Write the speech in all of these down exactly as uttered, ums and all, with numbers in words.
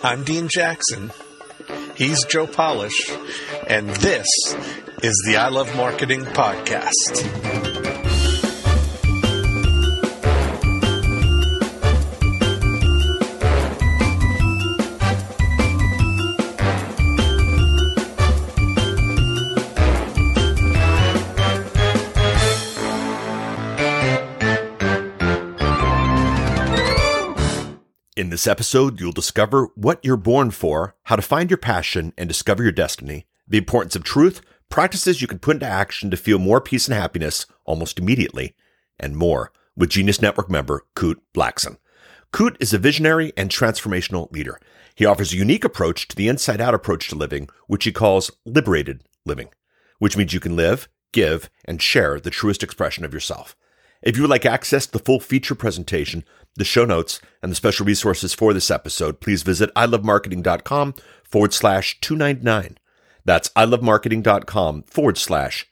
I'm Dean Jackson. He's Joe Polish. And this is the I Love Marketing Podcast. In this episode, you'll discover what you're born for, how to find your passion and discover your destiny, the importance of truth, practices you can put into action to feel more peace and happiness almost immediately, and more with Genius Network member Kute Blackson. Kute is a visionary and transformational leader. He offers a unique approach to the inside-out approach to living, which he calls liberated living, which means you can live, give, and share the truest expression of yourself. If you would like access to the full feature presentation, the show notes, and the special resources for this episode, please visit ilovemarketing.com forward slash 299. That's ilovemarketing.com forward slash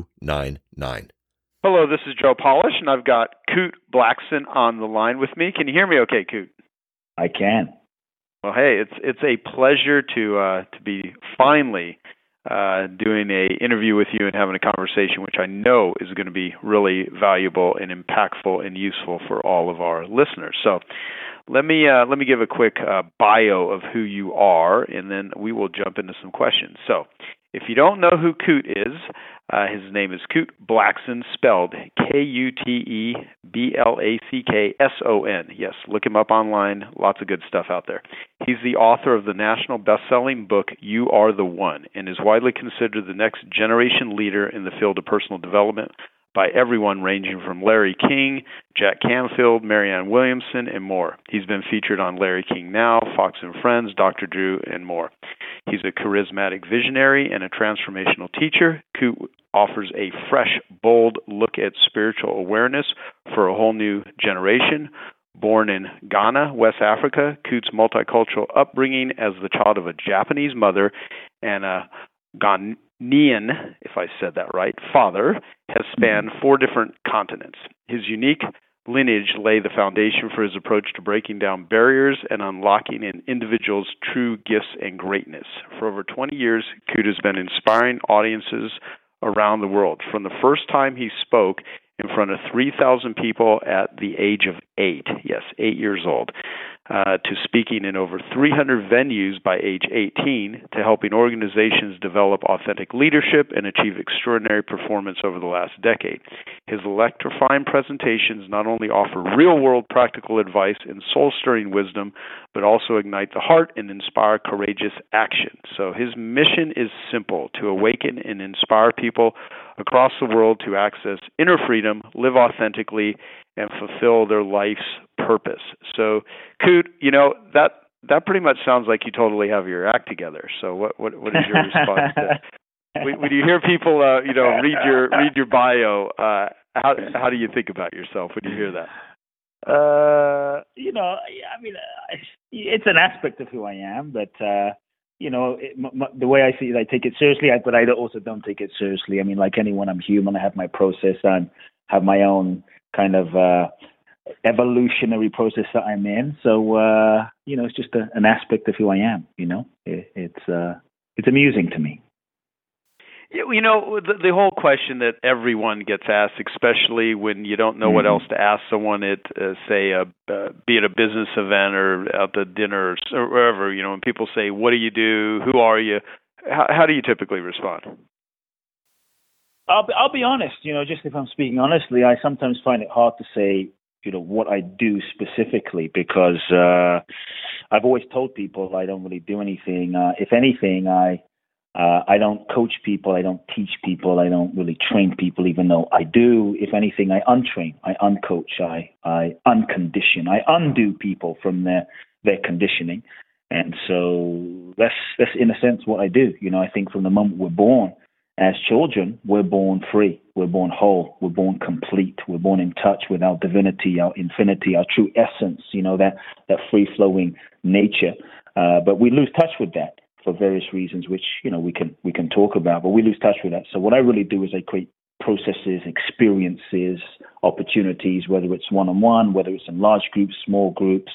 299. Hello, this is Joe Polish, and I've got Kute Blackson on the line with me. Can you hear me okay, Kute? I can. Well, hey, it's it's a pleasure to uh, to be finally uh, doing a interview with you and having a conversation, which I know is going to be really valuable and impactful and useful for all of our listeners. So let me uh, let me give a quick uh, bio of who you are, and then we will jump into some questions. So if you don't know who Kute is, uh, his name is Kute Blackson, spelled K U T E B L A C K S O N. Yes, look him up online. Lots of good stuff out there. He's the author of the national best-selling book, You Are the One, and is widely considered the next generation leader in the field of personal development by everyone ranging from Larry King, Jack Canfield, Marianne Williamson, and more. He's been featured on Larry King Now, Fox and Friends, Doctor Drew, and more. He's a charismatic visionary and a transformational teacher. Kute offers a fresh, bold look at spiritual awareness for a whole new generation. Born in Ghana, West Africa, Kute's multicultural upbringing as the child of a Japanese mother and a Ghanaian, if I said that right, father, has spanned four different continents. His unique lineage lay the foundation for his approach to breaking down barriers and unlocking an individual's true gifts and greatness. For over twenty years, Kute has been inspiring audiences around the world. From the first time he spoke in front of three thousand people at the age of eight, yes, eight years old, uh, to speaking in over three hundred venues by age eighteen, to helping organizations develop authentic leadership and achieve extraordinary performance over the last decade. His electrifying presentations not only offer real-world practical advice and soul-stirring wisdom, but also ignite the heart and inspire courageous action. So his mission is simple: to awaken and inspire people across the world to access inner freedom, live authentically, and fulfill their life's purpose. So, Kute, you know, that that pretty much sounds like you totally have your act together. So what what, what is your response to that? When, when you hear people, uh, you know, read your read your bio, uh, how how do you think about yourself when you hear that? Uh, you know, I mean, it's an aspect of who I am, but uh, you know, it, m- m- the way I see it, I take it seriously, I, but I also don't take it seriously. I mean, like anyone, I'm human. I have my process. I have my own kind of uh, evolutionary process that I'm in. So, uh, you know, it's just a, an aspect of who I am. You know, it, it's uh, it's amusing to me. You know, the, the whole question that everyone gets asked, especially when you don't know mm-hmm. what else to ask someone at, uh, say, a, uh, be it a business event or at the dinner or wherever, you know, when people say, what do you do? Who are you? How, how do you typically respond? I'll be, I'll be honest, you know, just if I'm speaking honestly, I sometimes find it hard to say, you know, what I do specifically because uh, I've always told people I don't really do anything. Uh, if anything, I Uh, I don't coach people. I don't teach people. I don't really train people, even though I do. If anything, I untrain, I uncoach, I, I uncondition, I undo people from their, their conditioning. And so that's, that's in a sense what I do. You know, I think from the moment we're born as children, we're born free. We're born whole. We're born complete. We're born in touch with our divinity, our infinity, our true essence, you know, that, that free-flowing nature. Uh, but we lose touch with that for various reasons, which, you know, we can we can talk about, but we lose touch with that. So what I really do is I create processes, experiences, opportunities, whether it's one-on-one, whether it's in large groups, small groups,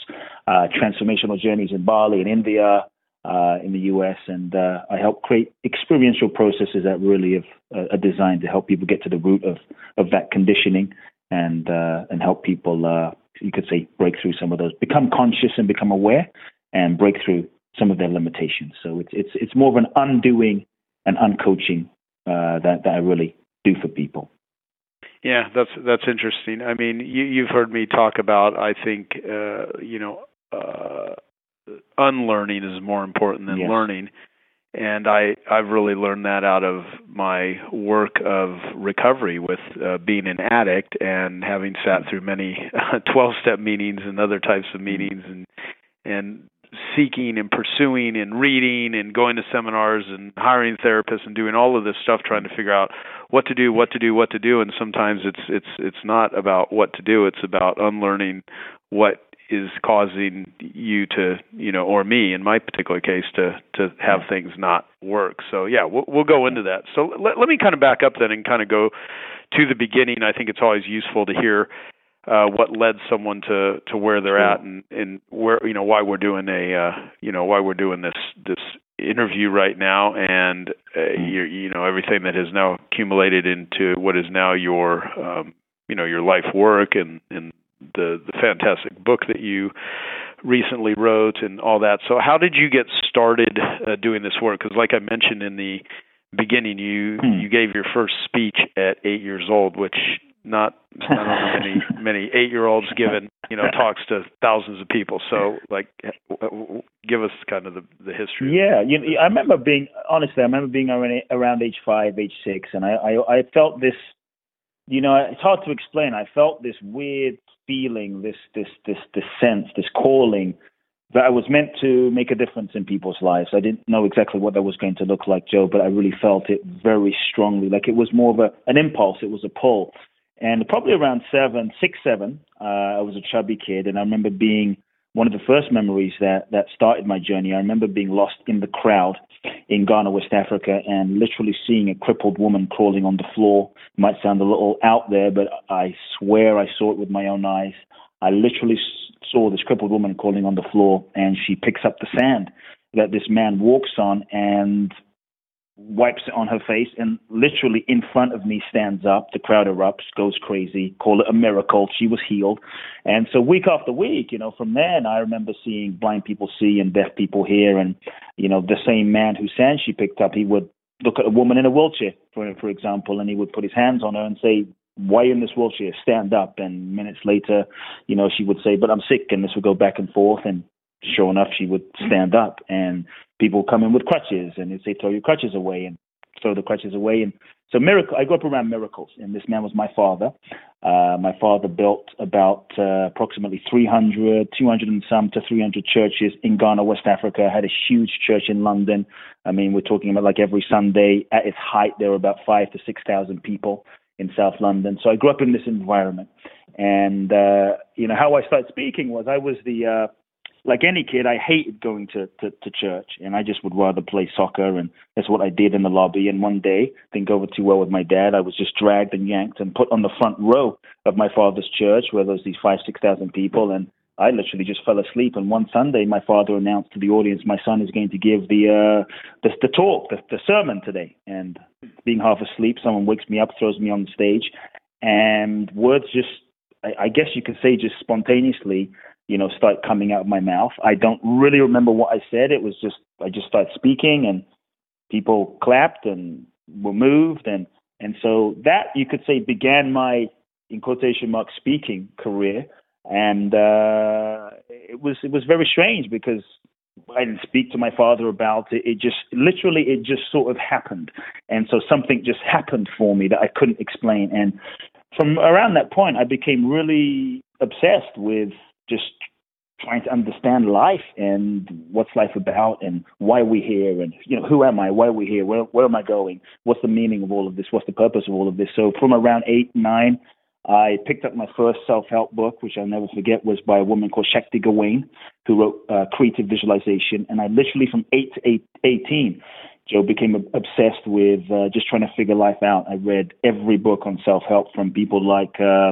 uh, transformational journeys in Bali and India, uh, in the U S, and uh, I help create experiential processes that really have, uh, are designed to help people get to the root of, of that conditioning and uh, and help people, uh, you could say, break through some of those, become conscious and become aware, and break through some of their limitations. So it's it's it's more of an undoing and uncoaching uh, that that I really do for people. Yeah, that's that's interesting. I mean, you, you've heard me talk about, I think, uh, you know, uh, unlearning is more important than yes. learning. And I, I've really learned that out of my work of recovery with uh, being an addict and having sat through many twelve-step meetings and other types of meetings and and seeking and pursuing and reading and going to seminars and hiring therapists and doing all of this stuff, trying to figure out what to do, what to do, what to do. And sometimes it's it's it's not about what to do. It's about unlearning what is causing you to, you know, or me in my particular case, to to have things not work. So yeah, we'll, we'll go into that. So let, let me kind of back up then and kind of go to the beginning. I think it's always useful to hear uh, what led someone to, to where they're at, and, and where, you know, why we're doing a, uh, you know, why we're doing this this interview right now, and uh, you, you know, everything that has now accumulated into what is now your, um, you know, your life work and and the the fantastic book that you recently wrote and all that. So how did you get started uh, doing this work? Because like I mentioned in the beginning, you hmm. you gave your first speech at eight years old, which not I don't know many many eight-year-olds given, you know, talks to thousands of people. So like, give us kind of the, the history. Yeah, you know, I remember being, honestly, I remember being around, around age five, age six, and I, I I felt this, you know, it's hard to explain. I felt this weird feeling, this this this this sense, this calling that I was meant to make a difference in people's lives. I didn't know exactly what that was going to look like, Joe, but I really felt it very strongly. Like it was more of a an impulse. It was a pull. And probably around seven, six, seven, uh, I was a chubby kid, and I remember being one of the first memories that that started my journey. I remember being lost in the crowd in Ghana, West Africa, and literally seeing a crippled woman crawling on the floor. It might sound a little out there, but I swear I saw it with my own eyes. I literally saw this crippled woman crawling on the floor, and she picks up the sand that this man walks on and wipes it on her face, and literally in front of me stands up. The crowd erupts, goes crazy, call it a miracle. She was healed. And so week after week, you know, from then I remember seeing blind people see and deaf people hear. And, you know, the same man whose sand she picked up, he would look at a woman in a wheelchair, for, for example, and he would put his hands on her and say, "Why in this wheelchair? Stand up." And minutes later, you know, she would say, "But I'm sick." And this would go back and forth. And sure enough, she would stand up, and people come in with crutches, and they'd say, "Throw your crutches away," and throw the crutches away. And so miracle, I grew up around miracles, and this man was my father. Uh, my father built about uh, approximately three hundred, two hundred and some to three hundred churches in Ghana, West Africa. Had a huge church in London. I mean, we're talking about like every Sunday. At its height, there were about five to six thousand people in South London. So I grew up in this environment. And, uh, you know, how I started speaking was I was the, uh, like any kid, I hated going to, to, to church, and I just would rather play soccer, and that's what I did in the lobby. And one day, didn't go over too well with my dad. I was just dragged and yanked and put on the front row of my father's church where there was these five, six thousand people, and I literally just fell asleep. And one Sunday, my father announced to the audience, "My son is going to give the uh, the, the talk, the, the sermon today." And being half asleep, someone wakes me up, throws me on the stage, and words just, I, I guess you could say, just spontaneously, you know, start coming out of my mouth. I don't really remember what I said. It was just, I just started speaking, and people clapped and were moved. And, and so that, you could say, began my, in quotation marks, speaking career. And uh, it was, it was very strange because I didn't speak to my father about it. It just, literally, it just sort of happened. And so something just happened for me that I couldn't explain. And from around that point, I became really obsessed with just trying to understand life and what's life about and why we're here, and, you know, who am I? Why are we here? Where, where am I going? What's the meaning of all of this? What's the purpose of all of this? So from around eight, nine, I picked up my first self-help book, which I'll never forget, was by a woman called Shakti Gawain, who wrote uh, Creative Visualization. And I literally, from eight to eight, eighteen, Joe, became obsessed with uh, just trying to figure life out. I read every book on self-help from people like uh,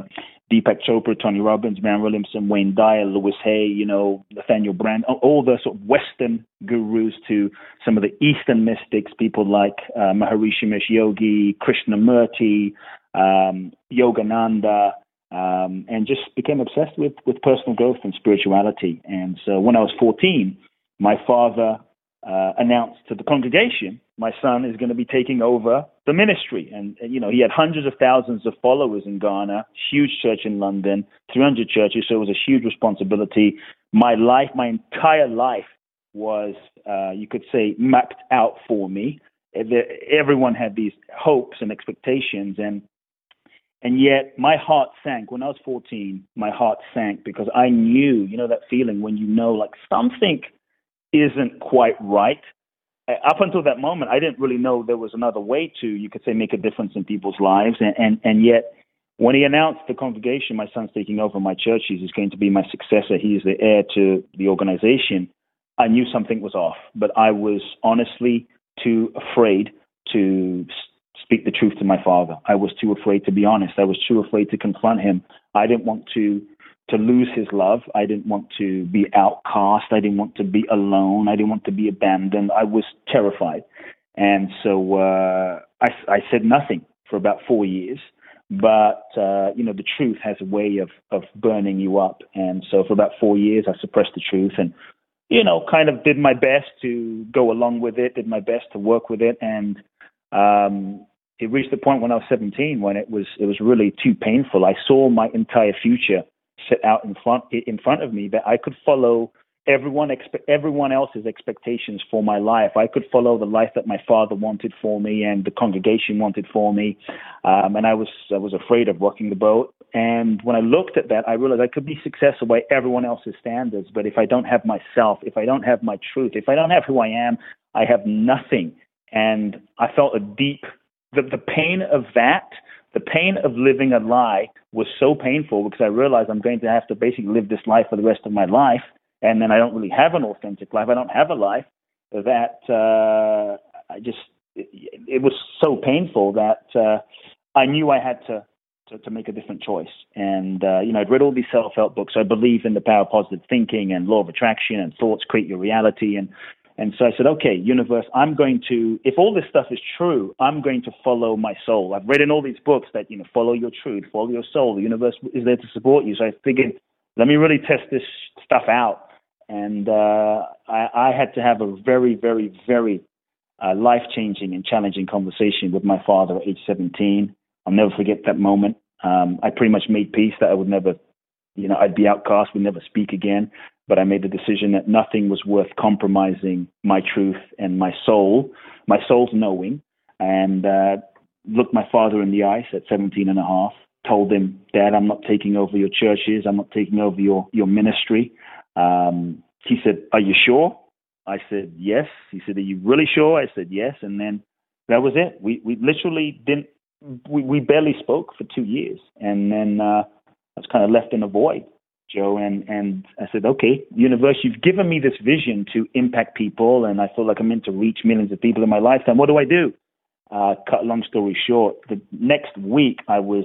Deepak Chopra, Tony Robbins, Marianne Williamson, Wayne Dyer, Louis Hay, you know, Nathaniel Brand, all the sort of Western gurus to some of the Eastern mystics, people like uh, Maharishi Mahesh Yogi, Krishnamurti, um, Yogananda, um, and just became obsessed with, with personal growth and spirituality. And so when I was fourteen, my father uh, announced to the congregation, my son is going to be taking over the ministry. And, and, you know, he had hundreds of thousands of followers in Ghana, huge church in London, three hundred churches. So it was a huge responsibility. My life, my entire life was, uh, you could say, mapped out for me. Everyone had these hopes and expectations. And And yet my heart sank. When I was fourteen, my heart sank because I knew, you know, that feeling when you know like something isn't quite right. Up until that moment, I didn't really know there was another way to, you could say, make a difference in people's lives. And, and, and yet when he announced the congregation, my son's taking over my church, he's going to be my successor, he is the heir to the organization, I knew something was off. But I was honestly too afraid to speak the truth to my father. I was too afraid to be honest. I was too afraid to confront him. I didn't want to to lose his love. I didn't want to be outcast. I didn't want to be alone. I didn't want to be abandoned. I was terrified. And so uh, I, I said nothing for about four years. But, uh, you know, the truth has a way of, of burning you up. And so for about four years, I suppressed the truth and, you know, kind of did my best to go along with it, did my best to work with it. And um, it reached the point when I was seventeen when it was it was really too painful. I saw my entire future set out in front in front of me that I could follow everyone expe- everyone else's expectations for my life. I could follow the life that my father wanted for me and the congregation wanted for me, um, and I was I was afraid of rocking the boat. And when I looked at that, I realized I could be successful by everyone else's standards, but if I don't have myself, if I don't have my truth, if I don't have who I am, I have nothing. And I felt a deep the, the pain of that. The pain of living a lie was so painful because I realized I'm going to have to basically live this life for the rest of my life. And then I don't really have an authentic life. I don't have a life that uh, I just, it, it was so painful that uh, I knew I had to, to, to make a different choice. And, uh, you know, I'd read all these self-help books. I believe in the power of positive thinking and law of attraction and thoughts create your reality. And And so I said, okay, universe, I'm going to, if all this stuff is true, I'm going to follow my soul. I've read in all these books that, you know, follow your truth, follow your soul. The universe is there to support you. So I figured, let me really test this stuff out. And uh, I, I had to have a very, very, very uh, life-changing and challenging conversation with my father at age seventeen. I'll never forget that moment. Um, I pretty much made peace that I would never, you know, I'd be outcast, would never speak again. But I made the decision that nothing was worth compromising my truth and my soul, my soul's knowing, and uh, looked my father in the eyes at seventeen and a half, told him, Dad, I'm not taking over your churches. I'm not taking over your, your ministry. Um, he said, are you sure? I said, yes. He said, are you really sure? I said, yes. And then that was it. We we literally didn't, we, we barely spoke for two years. And then uh, I was kind of left in a void, Joe, and, and I said, okay, universe, you've given me this vision to impact people, and I feel like I'm meant to reach millions of people in my lifetime. What do I do? Uh, cut a long story short, the next week I was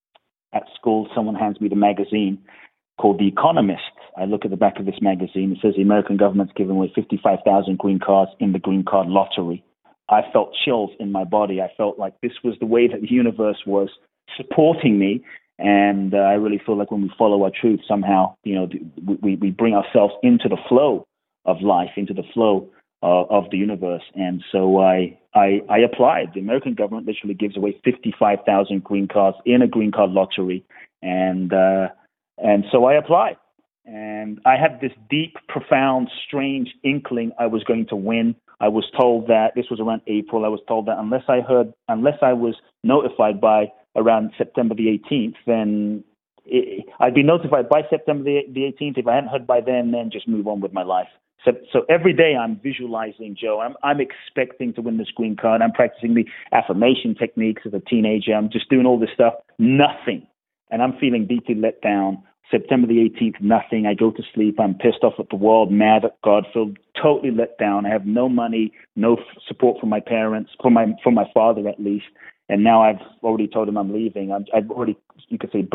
at school. Someone hands me the magazine called The Economist. I look at the back of this magazine. It says the American government's giving away fifty-five thousand green cards in the green card lottery. I felt chills in my body. I felt like this was the way that the universe was supporting me. And uh, I really feel like when we follow our truth, somehow, you know, we, we bring ourselves into the flow of life, into the flow uh, of the universe. And so I, I I applied. The American government literally gives away fifty-five thousand green cards in a green card lottery. And uh, and so I applied. And I had this deep, profound, strange inkling I was going to win. I was told that, this was around April, I was told that unless I heard, unless I was notified by around September the eighteenth, then it, I'd be notified by September the eighteenth. If I hadn't heard by then, then just move on with my life. So, so every day I'm visualizing, Joe, I'm, I'm expecting to win this green card. I'm practicing the affirmation techniques as a teenager. I'm just doing all this stuff. Nothing. And I'm feeling deeply let down. September the eighteenth, nothing. I go to sleep. I'm pissed off at the world, mad at God, feel totally let down. I have no money, no f- support from my parents, from my from my father at least. And now I've already told him I'm leaving. I'm, I've already, you could say, burnt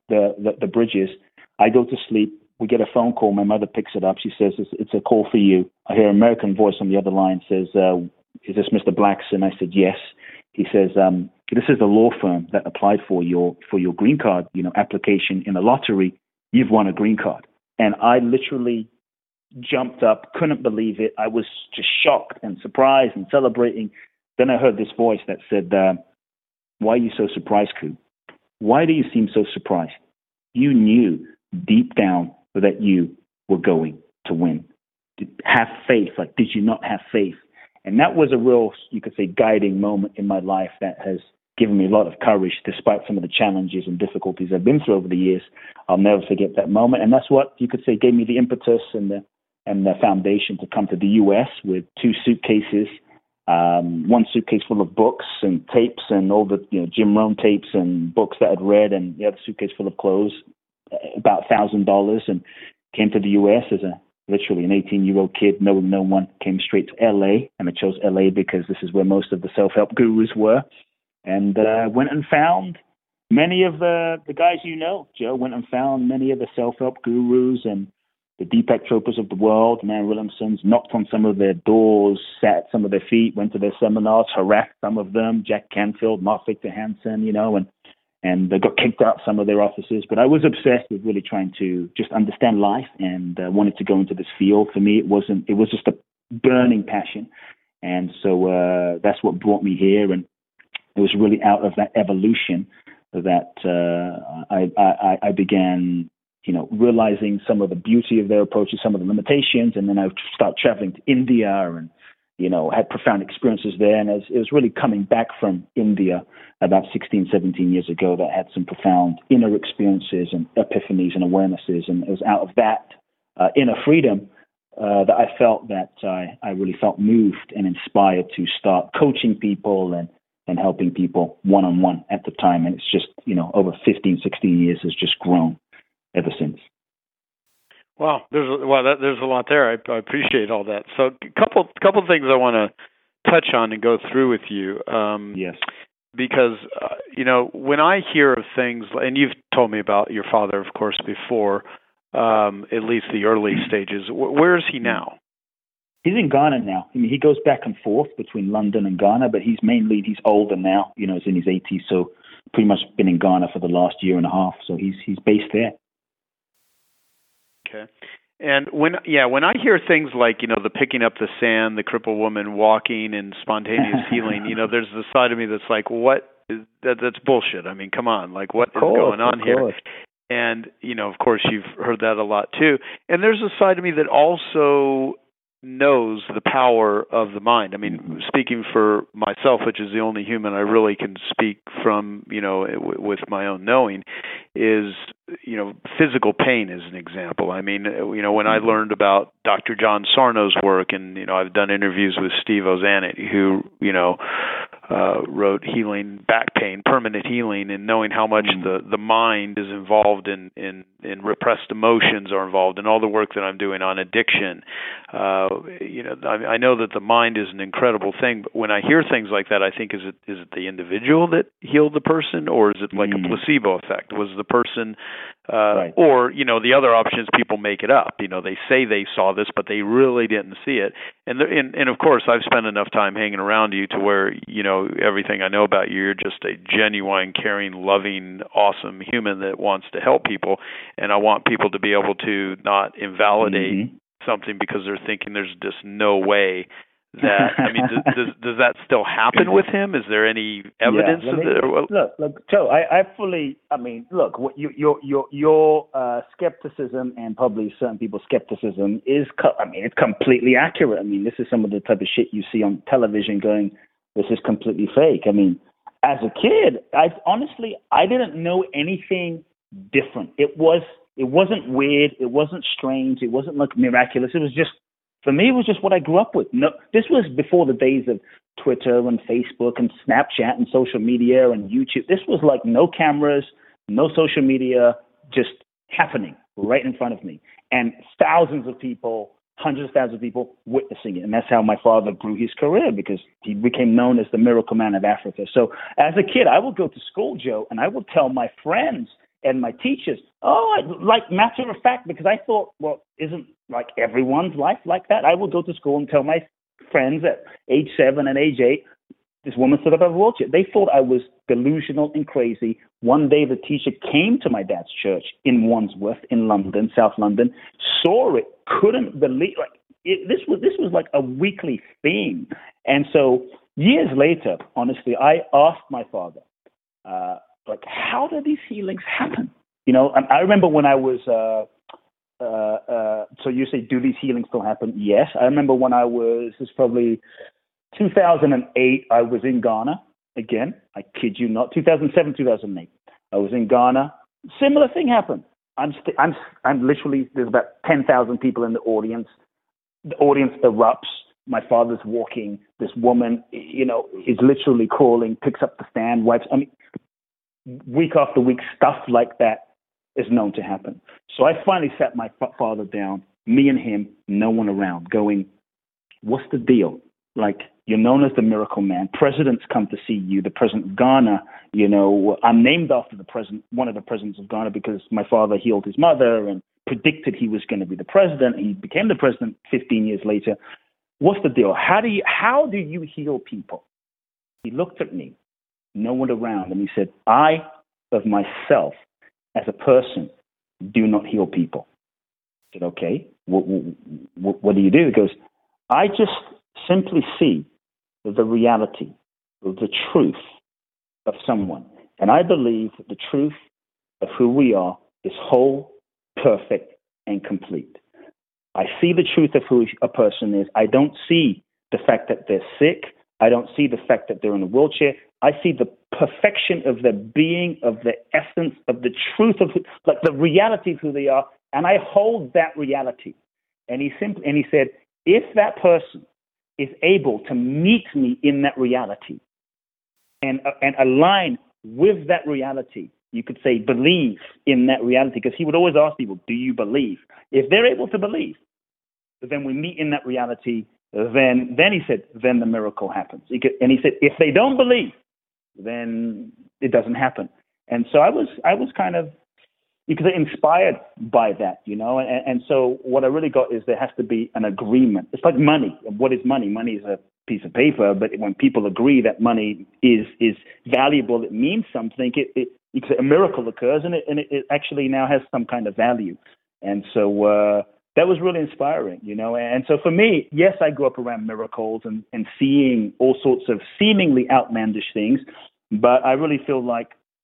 the, the, the bridges. I go to sleep. We get a phone call. My mother picks it up. She says, it's, it's a call for you. I hear an American voice on the other line says, uh, is this Mister Blackson? I said, yes. He says, um, this is the law firm that applied for your for your green card, you know, application in the lottery. You've won a green card. And I literally jumped up, couldn't believe it. I was just shocked and surprised and celebrating. Then I heard this voice that said, uh, why are you so surprised, Koo? Why do you seem so surprised? You knew deep down that you were going to win. Have faith. Like, did you not have faith? And that was a real, you could say, guiding moment in my life that has given me a lot of courage despite some of the challenges and difficulties I've been through over the years. I'll never forget that moment. And that's what, you could say, gave me the impetus and the and the foundation to come to the U S with two suitcases, um, one suitcase full of books and tapes and all the, you know, Jim Rohn tapes and books that I'd read, and the other suitcase full of clothes, about one thousand dollars, and came to the U S as a literally an eighteen-year-old kid, knowing no one, came straight to L A, and I chose L A because this is where most of the self-help gurus were, and uh, went and found many of the, the guys you know, Joe, went and found many of the self-help gurus and the Deepak Chopras of the world, Marianne Williamsons, knocked on some of their doors, sat at some of their feet, went to their seminars, harassed some of them, Jack Canfield, Mark Victor Hansen, you know, and and they got kicked out some of their offices. But I was obsessed with really trying to just understand life and uh, wanted to go into this field. For me, it wasn't, it was just a burning passion. And so uh, that's what brought me here. And it was really out of that evolution that uh, I, I, I began, you know, realizing some of the beauty of their approaches, some of the limitations. And then I started traveling to India and, you know, had profound experiences there. And it was, it was really coming back from India about sixteen, seventeen years ago that I had some profound inner experiences and epiphanies and awarenesses. And it was out of that uh, inner freedom uh, that I felt that I, I really felt moved and inspired to start coaching people and, and helping people one-on-one at the time. And it's just, you know, over fifteen, sixteen years has just grown ever since. Wow, there's a, well, that, there's a lot there. I, I appreciate all that. So, a couple couple things I want to touch on and go through with you. Um, yes. Because uh, you know, when I hear of things, and you've told me about your father, of course, before, um, at least the early stages. Where is he now? He's in Ghana now. I mean, he goes back and forth between London and Ghana, but he's mainly he's older now. You know, he's in his eighties, so pretty much been in Ghana for the last year and a half. So he's he's based there. Okay. And when, yeah, when I hear things like, you know, the picking up the sand, the crippled woman walking and spontaneous healing, you know, there's the side of me that's like, what is that? That's bullshit. I mean, come on, like what of course, is going on of here? Course. And, you know, of course you've heard that a lot too. And there's a side of me that also knows the power of the mind. I mean, speaking for myself, which is the only human I really can speak from, you know, w- with my own knowing, is, you know, physical pain is an example. I mean, you know, when I learned about Doctor John Sarno's work, and, you know, I've done interviews with Steve Ozanit, who, you know, uh, wrote Healing Back Pain, Permanent Healing, and knowing how much the, the mind is involved in, in, in repressed emotions are involved, and all the work that I'm doing on addiction. Uh, you know, I, I know that the mind is an incredible thing, but when I hear things like that, I think, is it is it the individual that healed the person, or is it like mm. a placebo effect? Was the person, uh, right. or, you know, the other option is people make it up. You know, they say they saw this, but they really didn't see it. And, the, and, and of course, I've spent enough time hanging around you to where, you know, everything I know about you, you're just a genuine, caring, loving, awesome human that wants to help people. And I want people to be able to not invalidate mm-hmm. something because they're thinking there's just no way that, I mean, does, does does that still happen with him? Is there any evidence yeah, of me, it? Look, look, Joe, I, I fully, I mean, look, what you, your your your uh, skepticism and probably certain people's skepticism is, co- I mean, it's completely accurate. I mean, this is some of the type of shit you see on television going, this is completely fake. I mean, as a kid, I honestly, I didn't know anything different. It was, it wasn't weird. It wasn't strange. It wasn't like miraculous. It was just, for me, it was just what I grew up with. No, this was before the days of Twitter and Facebook and Snapchat and social media and YouTube. This was like no cameras, no social media, just happening right in front of me. And thousands of people, hundreds of thousands of people witnessing it. And that's how my father grew his career, because he became known as the Miracle Man of Africa. So as a kid, I would go to school, Joe, and I would tell my friends, and my teachers. Oh, I, like matter of fact, because I thought, well, isn't like everyone's life like that? I would go to school and tell my friends at age seven and age eight, this woman stood up at a wheelchair. They thought I was delusional and crazy. One day the teacher came to my dad's church in Wandsworth in London, South London, saw it, couldn't believe, like, it, this was this was like a weekly theme. And so years later, honestly, I asked my father, uh, like, how do these healings happen? You know, I, I remember when I was, uh, uh, uh, so you say, do these healings still happen? Yes. I remember when I was, this is probably two thousand eight, I was in Ghana again. I kid you not. two thousand seven, two thousand eight. I was in Ghana. Similar thing happened. I'm, st- I'm, I'm literally, there's about ten thousand people in the audience. The audience erupts. My father's walking. This woman, you know, is literally crawling, picks up the stand, wipes. I mean, week after week, stuff like that is known to happen. So I finally sat my father down, me and him, no one around, going, what's the deal? Like, you're known as the miracle man. Presidents come to see you. The president of Ghana, you know, I'm named after the president, one of the presidents of Ghana, because my father healed his mother and predicted he was going to be the president. He became the president fifteen years later. What's the deal? How do you, how do you heal people? He looked at me, no one around, and he said, I, of myself, as a person, do not heal people. I said, okay, what, what, what do you do? He goes, I just simply see the reality, the truth of someone. And I believe that the truth of who we are is whole, perfect, and complete. I see the truth of who a person is. I don't see the fact that they're sick. I don't see the fact that they're in a wheelchair. I see the perfection of their being, of the essence, of the truth of who, like the reality of who they are. And I hold that reality. And he simply, and he said, if that person is able to meet me in that reality and, uh, and align with that reality, you could say believe in that reality, because he would always ask people, do you believe? If they're able to believe, then we meet in that reality, then, then he said, then the miracle happens. He could, and he said, if they don't believe, then it doesn't happen. And so I was, I was kind of, you could say, inspired by that, you know, and, and so what I really got is there has to be an agreement. It's like money. What is money? Money is a piece of paper, but when people agree that money is is valuable, it means something, it, it, you could say a miracle occurs, and it, and it, it actually now has some kind of value. And so uh, that was really inspiring, you know. And so for me, yes, I grew up around miracles and, and seeing all sorts of seemingly outlandish things, but I really feel like,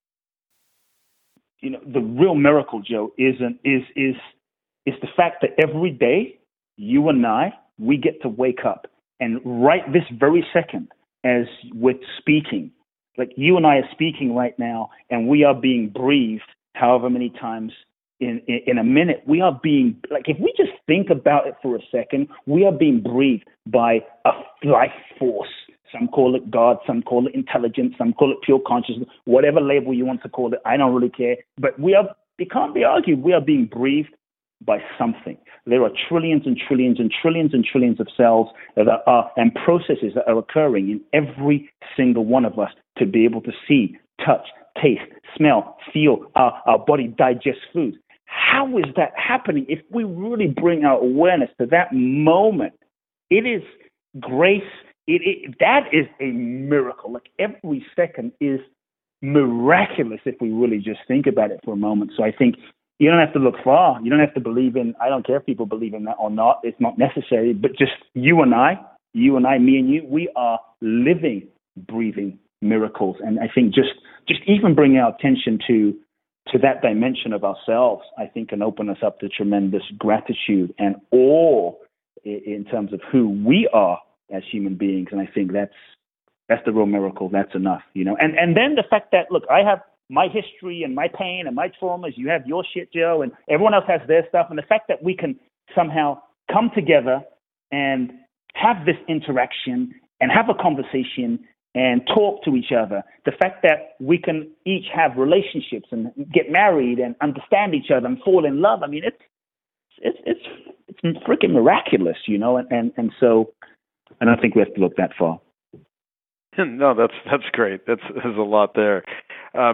you know, the real miracle, Joe, isn't is is is the fact that every day you and I, we get to wake up, and right this very second, as we're speaking, like you and I are speaking right now, and we are being breathed however many times in, in, in a minute. We are being, like, if we just think about it for a second, we are being breathed by a life force. Some call it God, some call it intelligence, some call it pure consciousness, whatever label you want to call it. I don't really care. But we are, it can't be argued, we are being breathed by something. There are trillions and trillions and trillions and trillions of cells that are, and processes that are occurring in every single one of us to be able to see, touch, taste, smell, feel, our, our body digest food. How is that happening? If we really bring our awareness to that moment, it is grace. It, it, that is a miracle. Like every second is miraculous if we really just think about it for a moment. So I think you don't have to look far. You don't have to believe in, I don't care if people believe in that or not. It's not necessary. But just you and I, you and I, me and you, we are living, breathing miracles. And I think just just even bringing our attention to to that dimension of ourselves, I think can open us up to tremendous gratitude and awe in, in terms of who we are as human beings. And I think that's that's the real miracle. That's enough, you know. And and then the fact that, look, I have my history and my pain and my traumas, you have your shit, Joe, and everyone else has their stuff. And the fact that we can somehow come together and have this interaction and have a conversation and talk to each other, the fact that we can each have relationships and get married and understand each other and fall in love, I mean, it's it's it's it's freaking miraculous, you know. And, and, and so I don't think we have to look that far. No, that's that's great. That's there's a lot there. Um,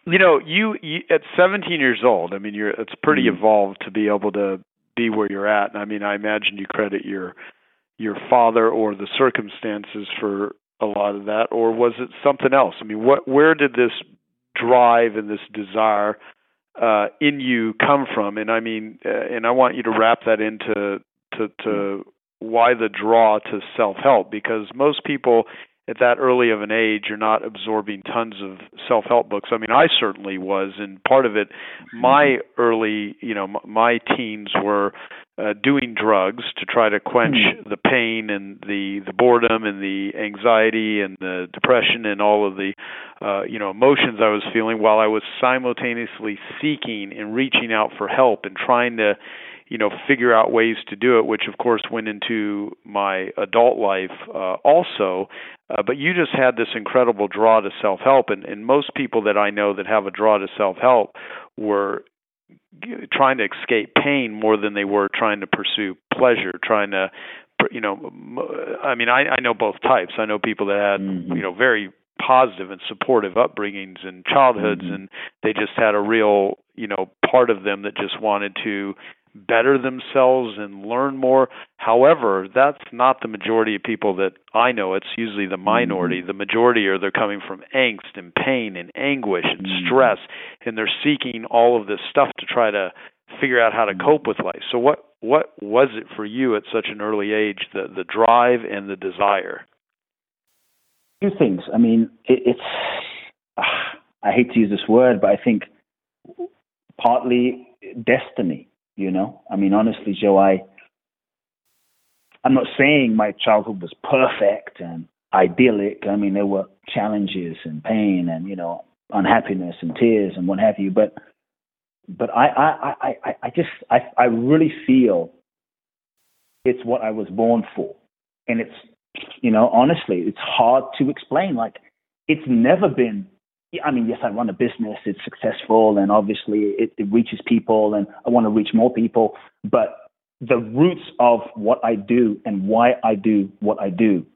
You know, you, you at seventeen years old, I mean, you're it's pretty mm. evolved to be able to be where you're at. And I mean, I imagine you credit your your father or the circumstances for a lot of that, or was it something else? I mean, what where did this drive and this desire uh, in you come from? And I mean, uh, and I want you to wrap that into to, to why the draw to self-help, because most people at that early of an age, you're not absorbing tons of self-help books. I mean, I certainly was, and part of it, my early, you know, my teens were uh, doing drugs to try to quench mm. the pain and the, the boredom and the anxiety and the depression and all of the, uh, you know, emotions I was feeling, while I was simultaneously seeking and reaching out for help and trying to, you know, figure out ways to do it, which of course went into my adult life uh, also. Uh, but you just had this incredible draw to self-help, and, and most people that I know that have a draw to self-help were trying to escape pain more than they were trying to pursue pleasure, trying to, you know, I mean, I, I know both types. I know people that had, mm-hmm. you know, very positive and supportive upbringings and childhoods, mm-hmm. and they just had a real, you know, part of them that just wanted to better themselves and learn more. However, that's not the majority of people that I know. It's usually the minority. Mm-hmm. The majority are they're coming from angst and pain and anguish and mm-hmm. stress, and they're seeking all of this stuff to try to figure out how to cope with life. So what what was it for you at such an early age, the the drive and the desire? Two things. I mean, it, it's uh, I hate to use this word, but I think partly destiny. You know, I mean, honestly, Joe, I, I'm not saying my childhood was perfect and idyllic. I mean, there were challenges and pain and, you know, unhappiness and tears and what have you. But, but I, I, I, I, I just, I, I really feel it's what I was born for. And it's, you know, honestly, it's hard to explain. Like, it's never been, I mean, yes, I run a business, it's successful, and obviously it, it reaches people, and I want to reach more people. But the roots of what I do and why I do what I do,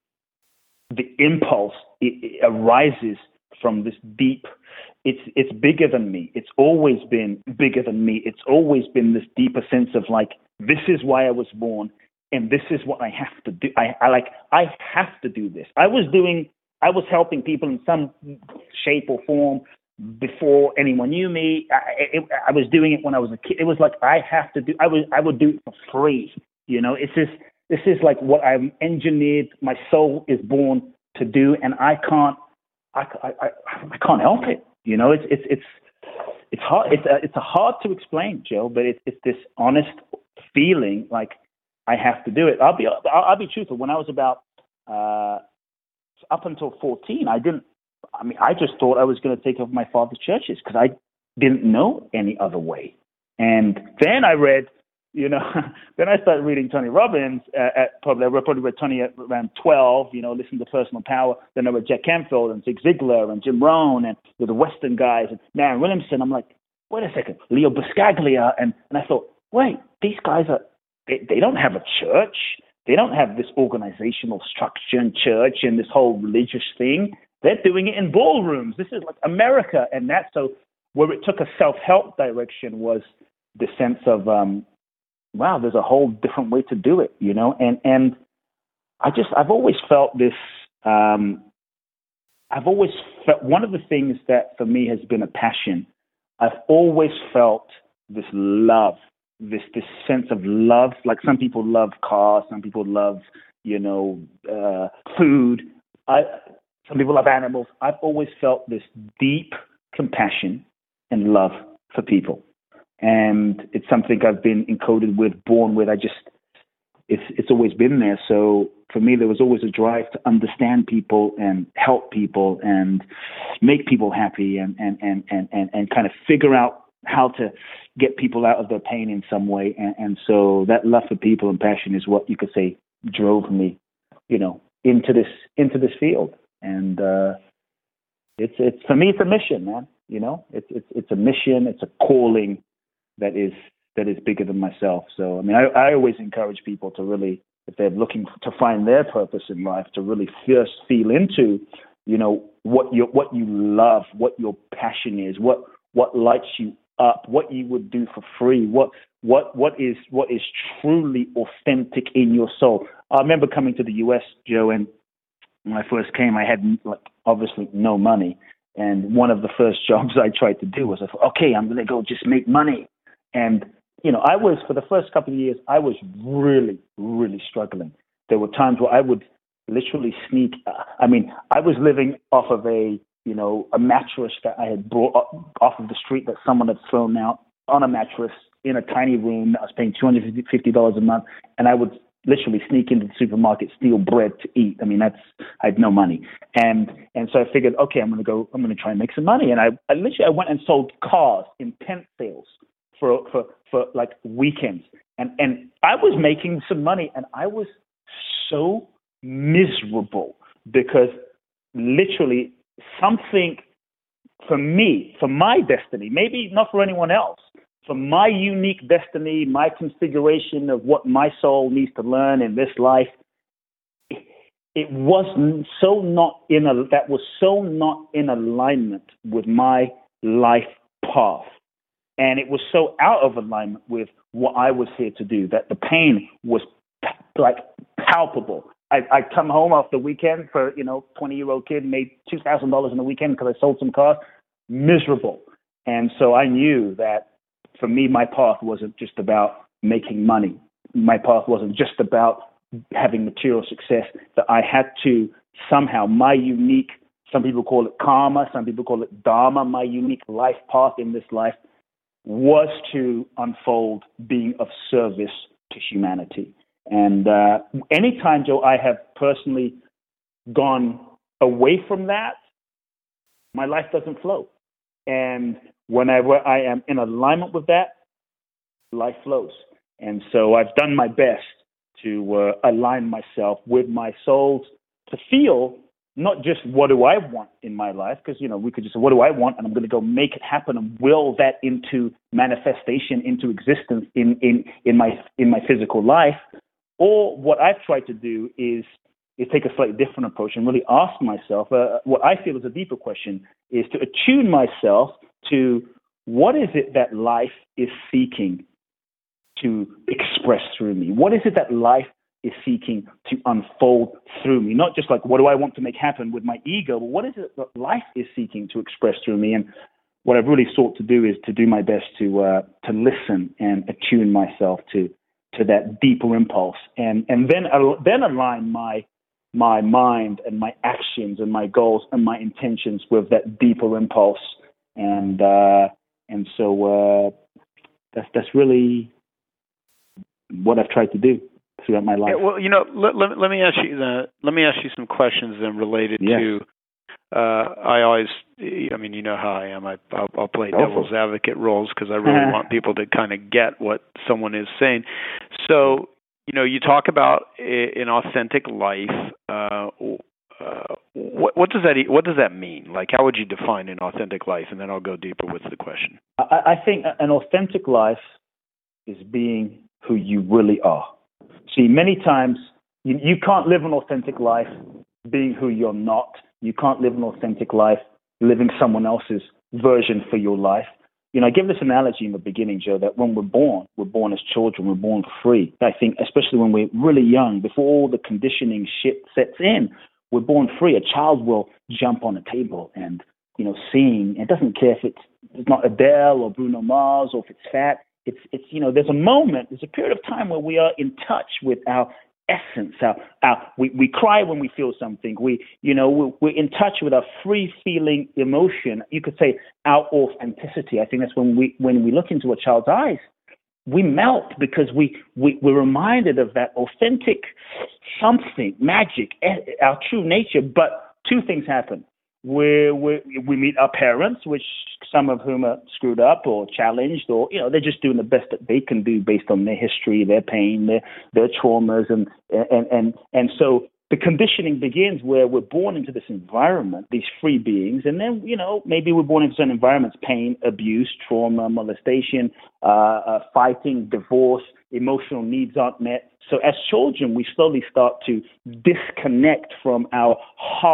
the impulse, it, it arises from this deep, it's it's bigger than me. It's always been bigger than me. It's always been this deeper sense of like, this is why I was born, and this is what I have to do. I, I like, I have to do this. I was doing I was helping people in some shape or form before anyone knew me. I, it, I was doing it when I was a kid. It was like, I have to do, I was, I would do it for free. You know, it's just, this is like what I'm engineered. My soul is born to do, and I can't, I, I, I, I can't help it. You know, it's, it's, it's, it's hard. It's a, it's a hard to explain, Joe, but it's, it's this honest feeling like I have to do it. I'll be, I'll, I'll be truthful. When I was about, uh, up until fourteen, I didn't, I mean, I just thought I was going to take over my father's churches because I didn't know any other way. And then I read, you know, then I started reading Tony Robbins uh, at probably, I probably read Tony at around twelve, you know, listened to Personal Power. Then I read Jack Canfield and Zig Ziglar and Jim Rohn and the Western guys and Marianne Williamson. I'm like, wait a second, Leo Buscaglia. And, and I thought, wait, these guys are, they, they don't have a church. They don't have this organizational structure in church and this whole religious thing. They're doing it in ballrooms. This is like America. And that's so where it took a self-help direction was the sense of, um, wow, there's a whole different way to do it, you know? And, and I just, I've always felt this, um, I've always felt one of the things that for me has been a passion. I've always felt this love. This this sense of love, like some people love cars, some people love, you know, uh, food. I, some people love animals. I've always felt this deep compassion and love for people, and it's something I've been encoded with, born with. I just, it's it's always been there. So for me, there was always a drive to understand people and help people and make people happy and and and and and, and kind of figure out how to get people out of their pain in some way. And, and so that love for people and passion is what you could say drove me, you know, into this, into this field. And, uh, it's, it's, for me, it's a mission, man. You know, it's, it's, it's a mission. It's a calling that is, that is bigger than myself. So, I mean, I, I always encourage people to really, if they're looking to find their purpose in life, to really first feel into you know, what you what you love, what your passion is, what what lights you up, what you would do for free, what what what is what is truly authentic in your soul. I remember coming to the U S, Joe, and when I first came, I had like obviously no money, and one of the first jobs I tried to do was I thought, okay, I'm going to go just make money, and you know, I was for the first couple of years, I was really really struggling. There were times where I would literally sneak. I mean, I was living off of a you know, a mattress that I had brought off of the street that someone had thrown out on a mattress in a tiny room that I was paying two hundred fifty dollars a month. And I would literally sneak into the supermarket, steal bread to eat. I mean, that's, I had no money. And, and so I figured, okay, I'm going to go, I'm going to try and make some money. And I, I literally, I went and sold cars in tent sales for, for, for like weekends. And, and I was making some money, and I was so miserable because literally, something for me, for my destiny, maybe not for anyone else, for my unique destiny, my configuration of what my soul needs to learn in this life, it was so not in a, that was so not in alignment with my life path. And it was so out of alignment with what I was here to do that the pain was like palpable. I, I come home off the weekend for, you know, twenty-year-old kid, made two thousand dollars in the weekend because I sold some cars, miserable. And so I knew that for me, my path wasn't just about making money. My path wasn't just about having material success, that I had to somehow, my unique, some people call it karma, some people call it dharma, my unique life path in this life was to unfold being of service to humanity. And uh, anytime, Joe, I have personally gone away from that, my life doesn't flow. And whenever I am in alignment with that, life flows. And so I've done my best to uh, align myself with my soul to feel not just what do I want in my life, because, you know, we could just say, what do I want? And I'm going to go make it happen and will that into manifestation, into existence in, in, in my in my physical life. Or what I've tried to do is is take a slightly different approach and really ask myself, uh, what I feel is a deeper question, is to attune myself to what is it that life is seeking to express through me? What is it that life is seeking to unfold through me? Not just like, what do I want to make happen with my ego, but what is it that life is seeking to express through me? And what I've really sought to do is to do my best to uh, to listen and attune myself to to that deeper impulse, and and then uh, then align my my mind and my actions and my goals and my intentions with that deeper impulse, and uh, and so uh, that's that's really what I've tried to do throughout my life. Yeah, well, you know, let, let, let me ask you the, let me ask you some questions then related yes. to. Uh, I always, I mean, you know how I am. I, I'll, I'll play Go devil's advocate roles because I really want people to kind of get what someone is saying. So, you know, you talk about an authentic life. Uh, uh, what, what does that What does that mean? Like, how would you define an authentic life? And then I'll go deeper with the question. I, I think an authentic life is being who you really are. See, many times you, you can't live an authentic life being who you're not. You can't live an authentic life living someone else's version for your life. You know, I give this analogy in the beginning, Joe, that when we're born, we're born as children, we're born free. I think especially when we're really young, before all the conditioning shit sets in, we're born free. A child will jump on a table and, you know, sing. It doesn't care if it's, it's not Adele or Bruno Mars or if it's fat. It's, it's, you know, there's a moment, there's a period of time where we are in touch with our essence. Our, our, we, we cry when we feel something. We, you know, we're, we're in touch with our free feeling emotion. You could say our authenticity. I think that's when we, when we look into a child's eyes, we melt because we, we, we're reminded of that authentic something, magic, our true nature. But two things happen. We, we, we meet our parents, which some of whom are screwed up or challenged, or, you know, they're just doing the best that they can do based on their history, their pain, their, their traumas. And, and, and, and so the conditioning begins where we're born into this environment, these free beings. And then, you know, maybe we're born into certain environments, pain, abuse, trauma, molestation, uh, uh, fighting, divorce, emotional needs aren't met. So as children, we slowly start to disconnect from our heart,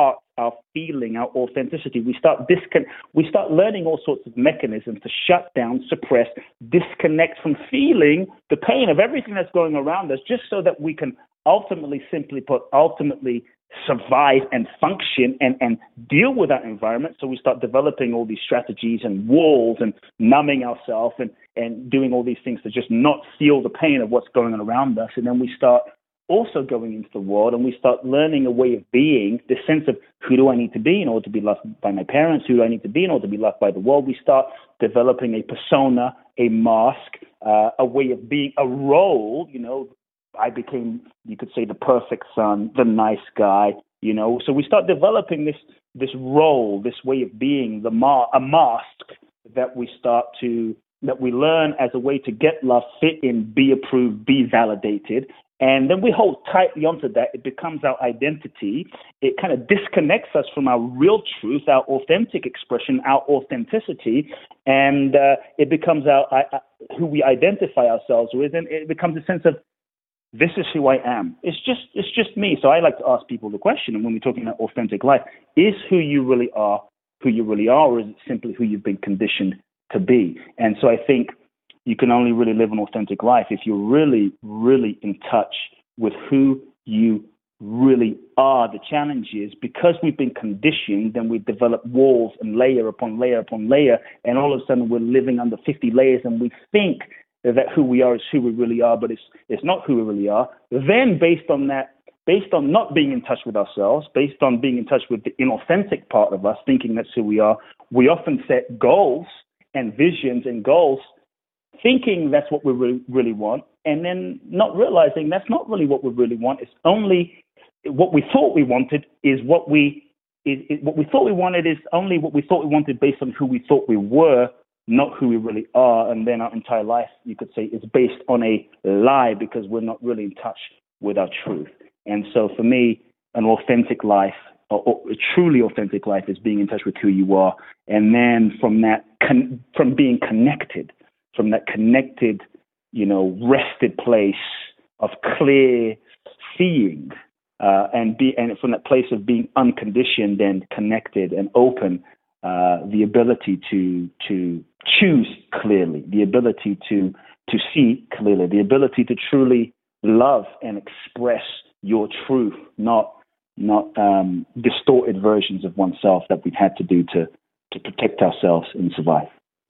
our feeling, our authenticity. We start discon- we start learning all sorts of mechanisms to shut down, suppress, disconnect from feeling the pain of everything that's going around us, just so that we can ultimately, simply put, ultimately survive and function and, and deal with that environment. So we start developing all these strategies and walls and numbing ourselves and, and doing all these things to just not feel the pain of what's going on around us. And then we start also going into the world and we start learning a way of being, the sense of who do I need to be in order to be loved by my parents, who do I need to be in order to be loved by the world. We start developing a persona, a mask, uh, a way of being, a role. You know, I became, you could say, the perfect son, the nice guy, you know. So we start developing this this role, this way of being, the ma- a mask that we start to, that we learn as a way to get love, fit in, be approved, be validated. And then we hold tightly onto that. It becomes our identity. It kind of disconnects us from our real truth, our authentic expression, our authenticity, and uh, it becomes our uh, who we identify ourselves with, and it becomes a sense of, this is who I am. It's just it's just me. So I like to ask people the question, and when we're talking about authentic life, is who you really are who you really are, or is it simply who you've been conditioned to be? And so I think you can only really live an authentic life if you're really, really in touch with who you really are. The challenge is, because we've been conditioned, then we develop walls and layer upon layer upon layer, and all of a sudden we're living under fifty layers, and we think that who we are is who we really are, but it's it's not who we really are. Then based on that, based on not being in touch with ourselves, based on being in touch with the inauthentic part of us, thinking that's who we are, we often set goals and visions and goals thinking that's what we re- really want, and then not realizing that's not really what we really want. It's only what we thought we wanted is what we is, is what we thought we wanted is only what we thought we wanted based on who we thought we were, not who we really are. And then our entire life, you could say, is based on a lie because we're not really in touch with our truth. And so for me, an authentic life, or a truly authentic life, is being in touch with who you are. And then from that, con- from being connected, from that connected, you know, rested place of clear seeing, uh, and be, and from that place of being unconditioned and connected and open, uh, the ability to to choose clearly, the ability to to see clearly, the ability to truly love and express your truth, not not um, distorted versions of oneself that we've had to do to to protect ourselves and survive.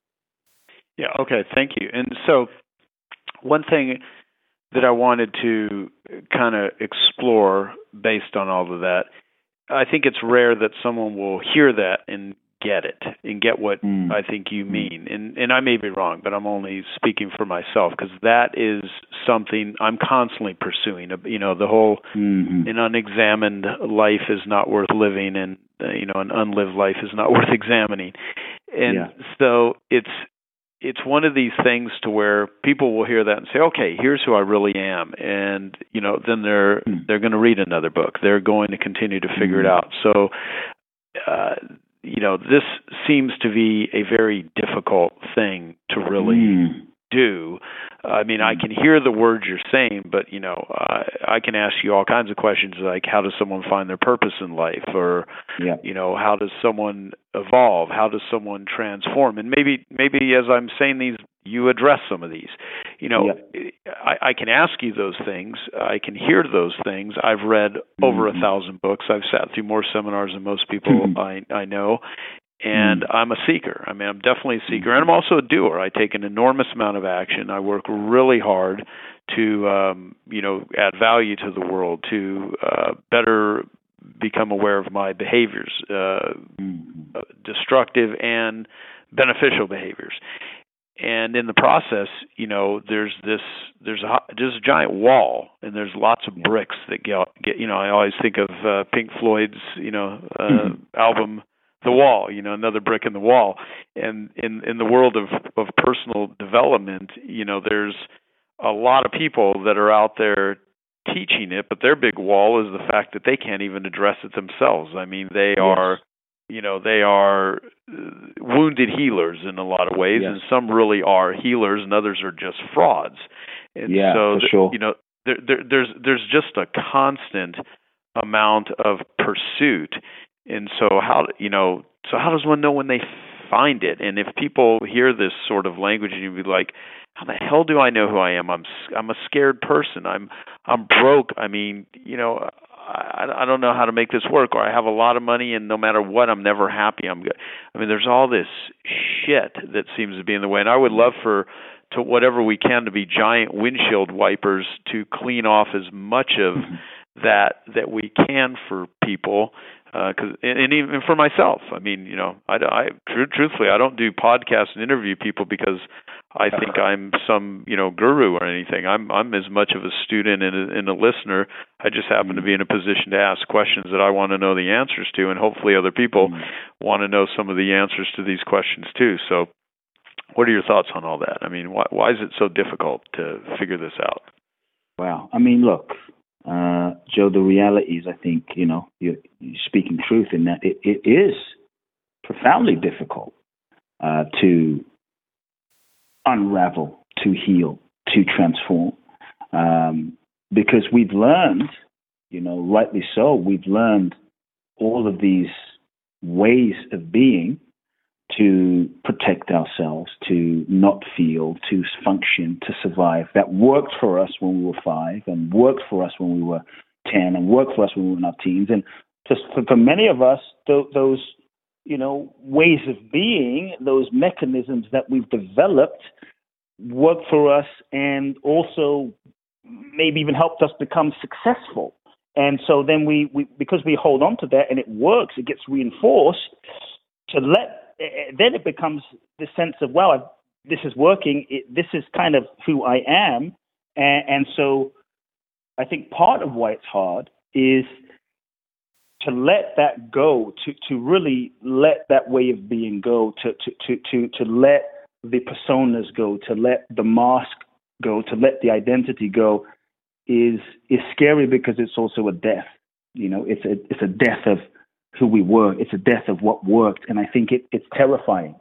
Yeah, okay, thank you. And so one thing that I wanted to kind of explore based on all of that, I think it's rare that someone will hear that and get it and get what mm. I think you mean. And and I may be wrong, but I'm only speaking for myself, because that is something I'm constantly pursuing. You know, the whole mm-hmm. an unexamined life is not worth living, and uh, you know, an unlived life is not worth examining. And yeah. so it's it's one of these things to where people will hear that and say, okay, here's who I really am. And, you know, then they're mm. they're going to read another book. They're going to continue to figure mm. it out. So, uh, you know, this seems to be a very difficult thing to really mm. do. I mean, I can hear the words you're saying, but, you know, I, I can ask you all kinds of questions like, how does someone find their purpose in life? Or, yeah. you know, how does someone evolve? How does someone transform? And maybe, maybe as I'm saying these, you address some of these. You know, yeah. I, I can ask you those things. I can hear those things. I've read mm-hmm. over a thousand books. I've sat through more seminars than most people mm-hmm. I, I know. And mm. I'm a seeker. I mean, I'm definitely a seeker. And I'm also a doer. I take an enormous amount of action. I work really hard to, um, you know, add value to the world, to uh, better become aware of my behaviors, uh, mm. destructive and beneficial behaviors. And in the process, you know, there's this, there's a, there's a giant wall, and there's lots of bricks that get, get you know, I always think of uh, Pink Floyd's, you know, uh, mm. album, The Wall, you know, another brick in the wall. And in, in the world of, of personal development, you know, there's a lot of people that are out there teaching it, but their big wall is the fact that they can't even address it themselves. I mean, they yes. are, you know, they are wounded healers in a lot of ways, yes. and some really are healers, and others are just frauds. And yeah, so, for th- sure. you know, there, there, there's there's just a constant amount of pursuit. and so how you know so how does one know when they find it? And if people hear this sort of language, and you'd be like, how the hell do I know who I am? I'm I'm a scared person. I'm I'm broke. I mean, you know, I I don't know how to make this work, or I have a lot of money, and no matter what, I'm never happy. I'm good. I mean, there's all this shit that seems to be in the way, and I would love for to whatever we can to be giant windshield wipers to clean off as much of that that we can for people. Because uh, and, and even for myself, I mean, you know, I, I tr- truthfully, I don't do podcasts and interview people because I think I'm some, you know, guru or anything. I'm I'm as much of a student and a, and a listener. I just happen to be in a position to ask questions that I want to know the answers to, and hopefully other people mm-hmm. want to know some of the answers to these questions too. So, what are your thoughts on all that? I mean, why why is it so difficult to figure this out? Wow. I mean, look. Uh, Joe, the reality is, I think, you know, you're, you're speaking truth in that it, it is profoundly difficult uh, to unravel, to heal, to transform, um, because we've learned, you know, rightly so, we've learned all of these ways of being to protect ourselves, to not feel, to function, to survive. That worked for us when we were five, and worked for us when we were ten, and worked for us when we were in our teens. And just for, for many of us, th- those, you know, ways of being, those mechanisms that we've developed work for us, and also maybe even helped us become successful. And so then we, we because we hold on to that and it works, it gets reinforced, to let then it becomes the sense of, wow, I've, this is working. It, this is kind of who I am. And, and so I think part of why it's hard is to let that go, to, to really let that way of being go, to, to, to, to, to let the personas go, to let the mask go, to let the identity go is is scary, because it's also a death. You know, it's a, it's a death of who we were. It's a death of what worked. And I think it, it's terrifying.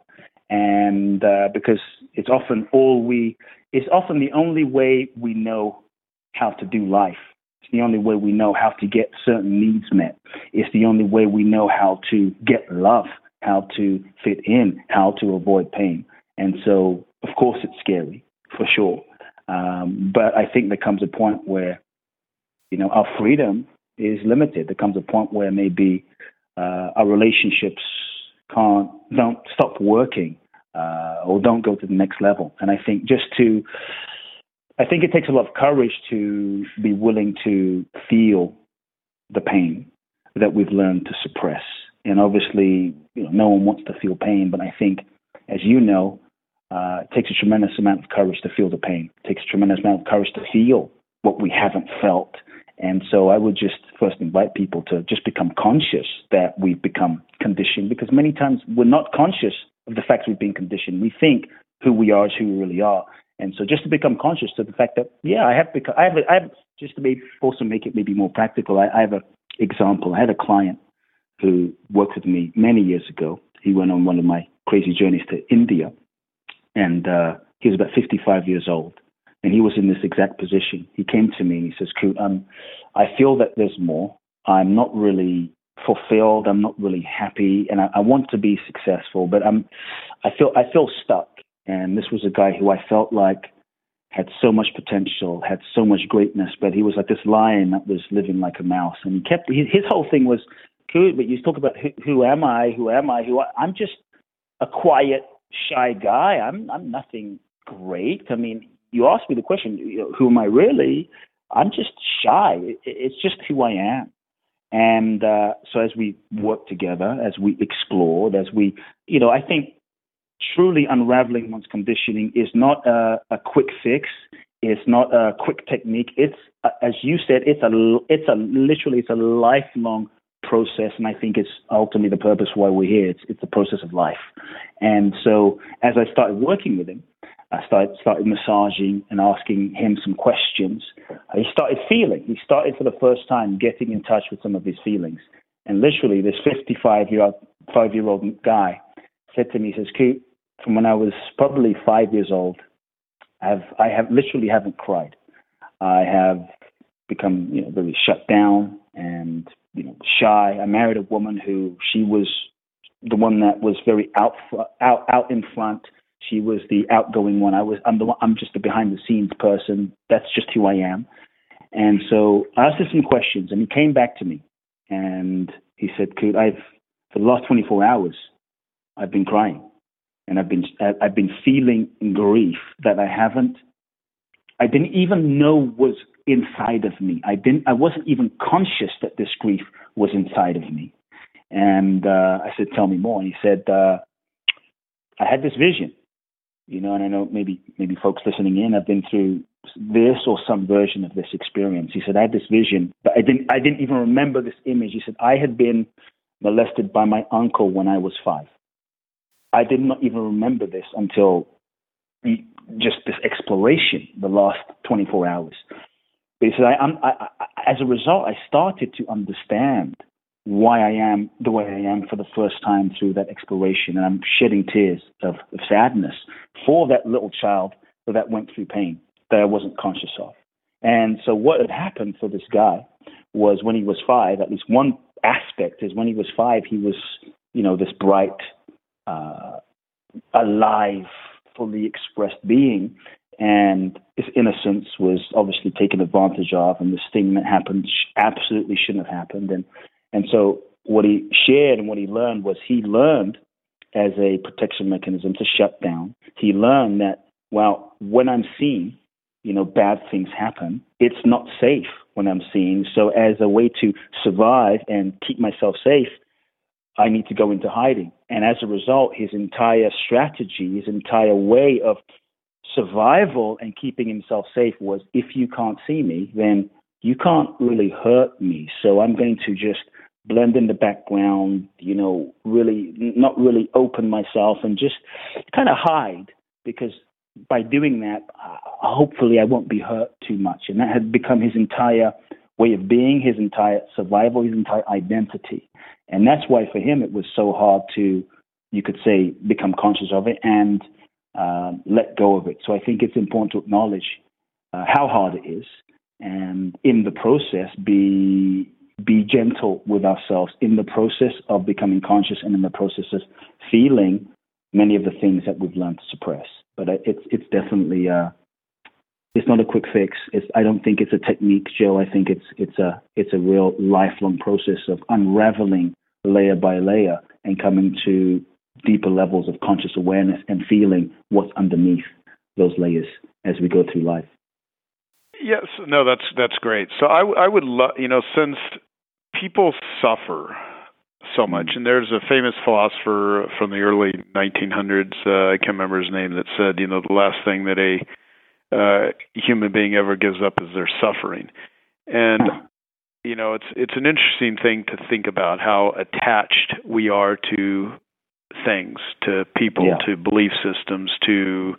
And uh, because it's often all we, it's often the only way we know how to do life. It's the only way we know how to get certain needs met. It's the only way we know how to get love, how to fit in, how to avoid pain. And so, of course, it's scary, for sure. Um, but I think there comes a point where, you know, our freedom is limited. There comes a point where maybe Uh, our relationships can't, don't stop working, uh, or don't go to the next level. And I think just to, I think it takes a lot of courage to be willing to feel the pain that we've learned to suppress. And obviously, you know, no one wants to feel pain, but I think, as you know, uh, it takes a tremendous amount of courage to feel the pain. It takes a tremendous amount of courage to feel what we haven't felt. And so I would just first invite people to just become conscious that we've become conditioned, because many times we're not conscious of the fact we've been conditioned. We think who we are is who we really are. And so just to become conscious of the fact that, yeah, I have become, I have, a, I have just to maybe also make it maybe more practical. I, I have an example. I had a client who worked with me many years ago. He went on one of my crazy journeys to India, and uh, he was about fifty-five years old. And he was in this exact position. He came to me and he says, Kute, um, I feel that there's more. I'm not really fulfilled. I'm not really happy. And I, I want to be successful, but I'm, I feel, I feel stuck. And this was a guy who I felt like had so much potential, had so much greatness, but he was like this lion that was living like a mouse. And he kept, his whole thing was, Kute, but you talk about who, who am I? Who am I? Who I, I'm just a quiet, shy guy. I'm, I'm nothing great. I mean, you asked me the question, you know, who am I really? I'm just shy. It, it's just who I am. And uh, so as we work together, as we explored, as we, you know, I think truly unraveling one's conditioning is not a, a quick fix. It's not a quick technique. It's, uh, as you said, it's a, it's a literally, it's a lifelong process. And I think it's ultimately the purpose why we're here. It's, it's the process of life. And so as I started working with him, I started, started massaging and asking him some questions. He started feeling. He started for the first time getting in touch with some of his feelings. And literally, this fifty-five-year-old five-year-old guy said to me, he says, Kute, from when I was probably five years old, I have, I have literally haven't cried. I have become, you know, very shut down and, you know, shy. I married a woman who she was the one that was very out out out in front. She was the outgoing one. I was I'm the one, I'm just the behind the scenes person. That's just who I am. And so I asked him some questions, and he came back to me, and he said, "Kurt, I've for the last twenty-four hours, I've been crying, and I've been I've been feeling grief that I haven't, I didn't even know was inside of me. I didn't I wasn't even conscious that this grief was inside of me." And uh, I said, "Tell me more." And he said, uh, "I had this vision, you know, and I know maybe maybe folks listening in have been through this or some version of this experience." He said, "I had this vision, but I didn't I didn't even remember this image." He said, "I had been molested by my uncle when I was five. I did not even remember this until just this exploration the last twenty-four hours." But he said, I, I'm, I, I, as a result, I started to understand why I am the way I am for the first time through that exploration. And I'm shedding tears of, of sadness for that little child that went through pain that I wasn't conscious of. And so what had happened for this guy was when he was five, at least one aspect is when he was five, he was, you know, this bright, uh, alive, fully expressed being. And his innocence was obviously taken advantage of, and this thing that happened absolutely shouldn't have happened. And and so what he shared and what he learned was he learned as a protection mechanism to shut down. He learned that, well, when I'm seen, you know, bad things happen. It's not safe when I'm seen. So as a way to survive and keep myself safe, I need to go into hiding. And as a result, his entire strategy, his entire way of survival and keeping himself safe was, if you can't see me, then you can't really hurt me. So I'm going to just blend in the background, you know, really not really open myself and just kind of hide, because by doing that, uh, hopefully I won't be hurt too much. And that had become his entire way of being, his entire survival, his entire identity. And that's why for him it was so hard to, you could say, become conscious of it and uh, let go of it. So I think it's important to acknowledge uh, how hard it is, and in the process be be gentle with ourselves in the process of becoming conscious and in the process of feeling many of the things that we've learned to suppress. But it's it's definitely uh, it's not a quick fix. It's, I don't think it's a technique, Joe. I think it's it's a it's a real lifelong process of unraveling layer by layer and coming to deeper levels of conscious awareness and feeling what's underneath those layers as we go through life. Yes, no, that's that's great. So I, I would love, you know, since people suffer so much, and there's a famous philosopher from the early nineteen hundreds, uh, I can't remember his name, that said, you know, the last thing that a uh, human being ever gives up is their suffering. And, you know, it's it's an interesting thing to think about how attached we are to things, to people, yeah. to belief systems, to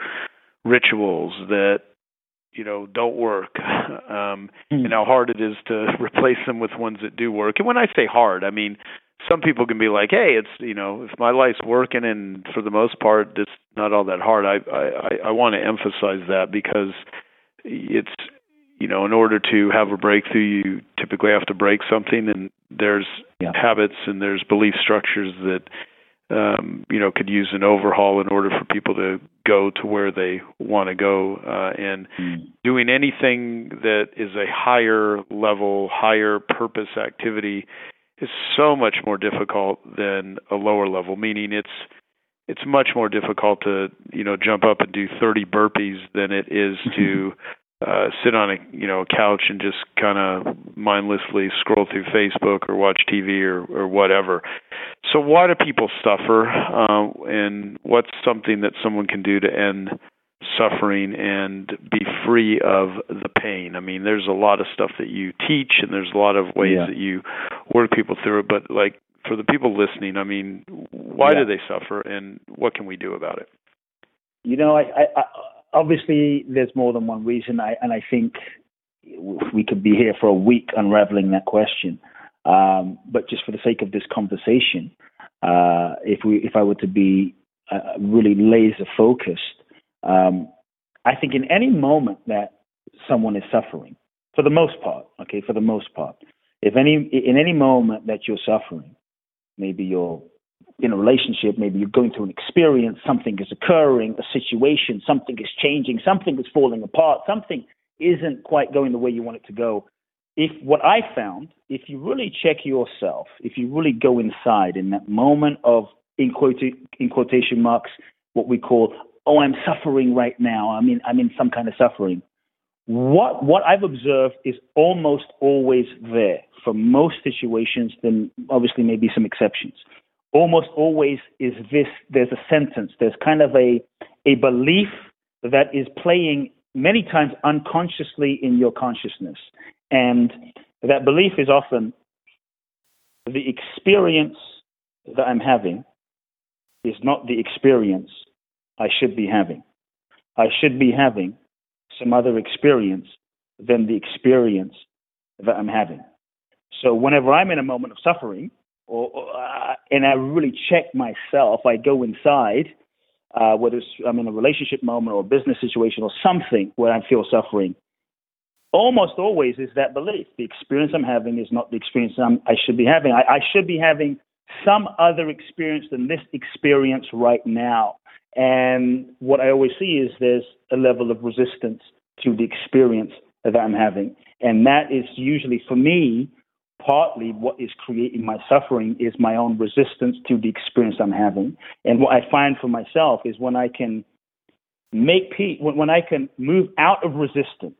rituals that, you know, don't work, um, mm. and how hard it is to replace them with ones that do work. And when I say hard, I mean, some people can be like, hey, it's, you know, if my life's working and for the most part, it's not all that hard. I, I, I want to emphasize that because it's, you know, in order to have a breakthrough, you typically have to break something, and there's yeah. habits and there's belief structures that, Um, you know, could use an overhaul in order for people to go to where they want to go. Uh, and mm. doing anything that is a higher level, higher purpose activity is so much more difficult than a lower level, meaning it's it's much more difficult to, you know, jump up and do thirty burpees than it is to uh, sit on a, you know, couch and just kind of mindlessly scroll through Facebook or watch T V or, or whatever. So why do people suffer, uh, and what's something that someone can do to end suffering and be free of the pain? I mean, there's a lot of stuff that you teach, and there's a lot of ways yeah. that you work people through it. But like for the people listening, I mean, why yeah. do they suffer, and what can we do about it? You know, I, I, I, obviously there's more than one reason, I, and I think we could be here for a week unraveling that question. Um, but just for the sake of this conversation, uh, if we, if I were to be uh, really laser focused, um, I think in any moment that someone is suffering, for the most part, okay, for the most part, if any, in any moment that you're suffering, maybe you're in a relationship, maybe you're going through an experience, something is occurring, a situation, something is changing, something is falling apart, something isn't quite going the way you want it to go. If what I found, if you really check yourself, if you really go inside in that moment of, in, quote, in quotation marks, what we call, oh, I'm suffering right now, I mean, I'm in some kind of suffering. What what I've observed is almost always there for most situations, then obviously maybe some exceptions. Almost always is this, there's a sentence, there's kind of a a belief that is playing many times unconsciously in your consciousness. And that belief is often the experience that I'm having is not the experience I should be having. I should be having some other experience than the experience that I'm having. So whenever I'm in a moment of suffering, or, or uh, and I really check myself, I go inside, uh, whether it's, I'm in a relationship moment or a business situation or something where I feel suffering, almost always is that belief. The experience I'm having is not the experience I'm, I should be having. I, I should be having some other experience than this experience right now. And what I always see is there's a level of resistance to the experience that I'm having. And that is usually, for me, partly what is creating my suffering is my own resistance to the experience I'm having. And what I find for myself is when I can make peace, when, when I can move out of resistance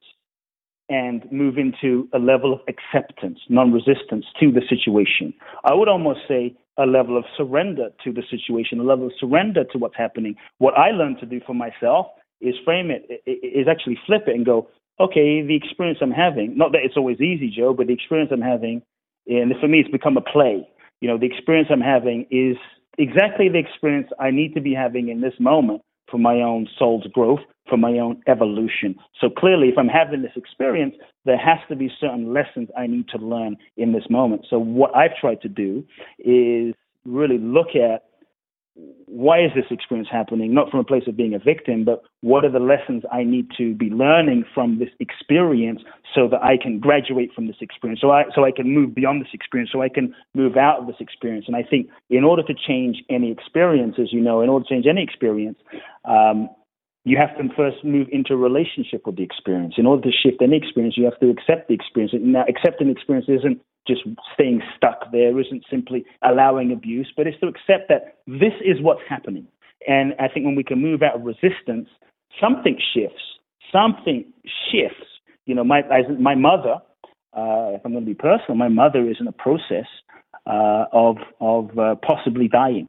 and move into a level of acceptance, non-resistance to the situation. I would almost say a level of surrender to the situation, a level of surrender to what's happening. What I learned to do for myself is frame it, is actually flip it and go, okay, the experience I'm having, not that it's always easy, Joe, but the experience I'm having, and for me, it's become a play. You know, the experience I'm having is exactly the experience I need to be having in this moment for my own soul's growth, for my own evolution. So clearly, if I'm having this experience, there has to be certain lessons I need to learn in this moment. So what I've tried to do is really look at, why is this experience happening? Not from a place of being a victim, but what are the lessons I need to be learning from this experience so that I can graduate from this experience, so I so I can move beyond this experience, so I can move out of this experience. And I think in order to change any experience, as you know, in order to change any experience, um, you have to first move into a relationship with the experience. In order to shift any experience, you have to accept the experience. Now, accepting the experience isn't just staying stuck there, isn't simply allowing abuse, but it's to accept that this is what's happening. And I think when we can move out of resistance, something shifts. Something shifts. You know, my I, my mother, uh, if I'm going to be personal, my mother is in a process uh, of of uh, possibly dying,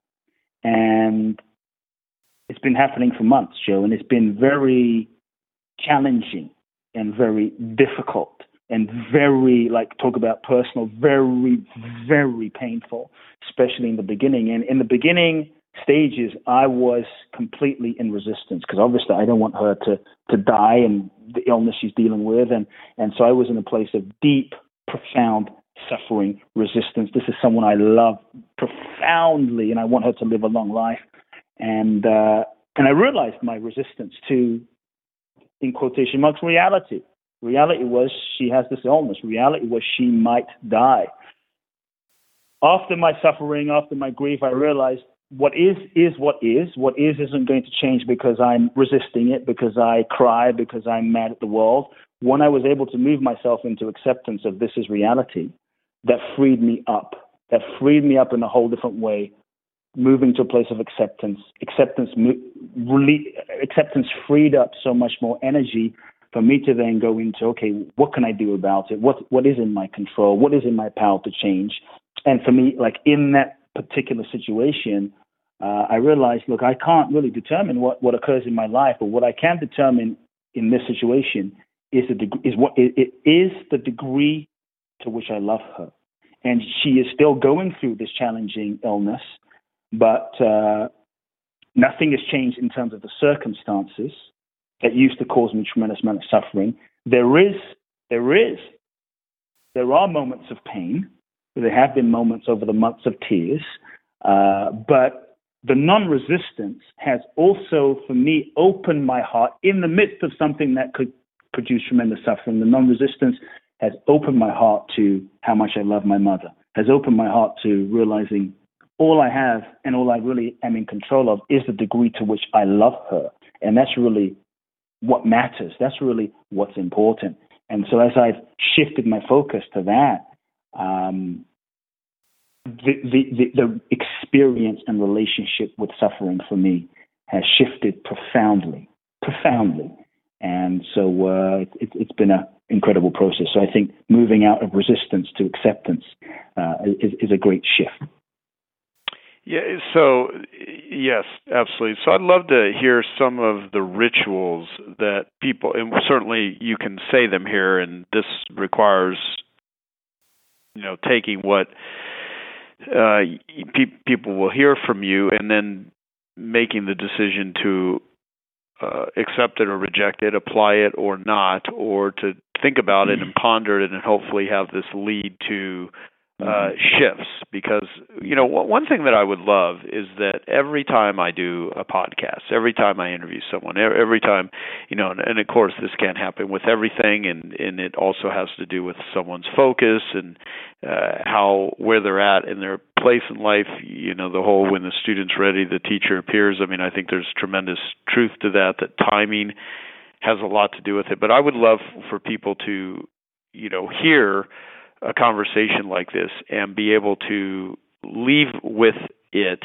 and it's been happening for months, Joe, and it's been very challenging and very difficult. And very, like, talk about personal, very, very painful, especially in the beginning. And in the beginning stages, I was completely in resistance because obviously I don't want her to, to die and the illness she's dealing with. And, and so I was in a place of deep, profound suffering, resistance. This is someone I love profoundly, and I want her to live a long life. And, uh, and I realized my resistance to, in quotation marks, reality. Reality was she has this illness. Reality was she might die. After my suffering, after my grief, I realized what is, is what is. What is isn't going to change because I'm resisting it, because I cry, because I'm mad at the world. When I was able to move myself into acceptance of this is reality, that freed me up. That freed me up in a whole different way, moving to a place of acceptance. Acceptance, really, acceptance freed up so much more energy for me to then go into, okay, what can I do about it? What what is in my control? What is in my power to change? And for me, like in that particular situation, uh, I realized, look, I can't really determine what, what occurs in my life, but what I can determine in this situation is the deg- is what it, it is the degree to which I love her, and she is still going through this challenging illness, but uh, nothing has changed in terms of the circumstances that used to cause me tremendous amount of suffering. There is, there is, there are moments of pain. There have been moments over the months of tears, uh, but the non-resistance has also, for me, opened my heart in the midst of something that could produced tremendous suffering. The non-resistance has opened my heart to how much I love my mother, has opened my heart to realizing all I have and all I really am in control of is the degree to which I love her. And that's really what matters. That's really what's important. And so as I've shifted my focus to that, um, the, the, the, the experience and relationship with suffering for me has shifted profoundly, profoundly. And so uh, it, it's been an incredible process. So I think moving out of resistance to acceptance uh, is, is a great shift. Yeah, so, yes, absolutely. So I'd love to hear some of the rituals that people, and certainly you can say them here, and this requires, you know, taking what uh, pe- people will hear from you and then making the decision to uh, accept it or reject it, apply it or not, or to think about it and ponder it and hopefully have this lead to Uh, shifts. Because, you know, one thing that I would love is that every time I do a podcast, every time I interview someone, every time, you know, and, and of course this can't happen with everything, and, and it also has to do with someone's focus and uh, how, where they're at in their place in life, you know, the whole when the student's ready, the teacher appears. I mean, I think there's tremendous truth to that, that timing has a lot to do with it. But I would love for people to, you know, hear a conversation like this and be able to leave with it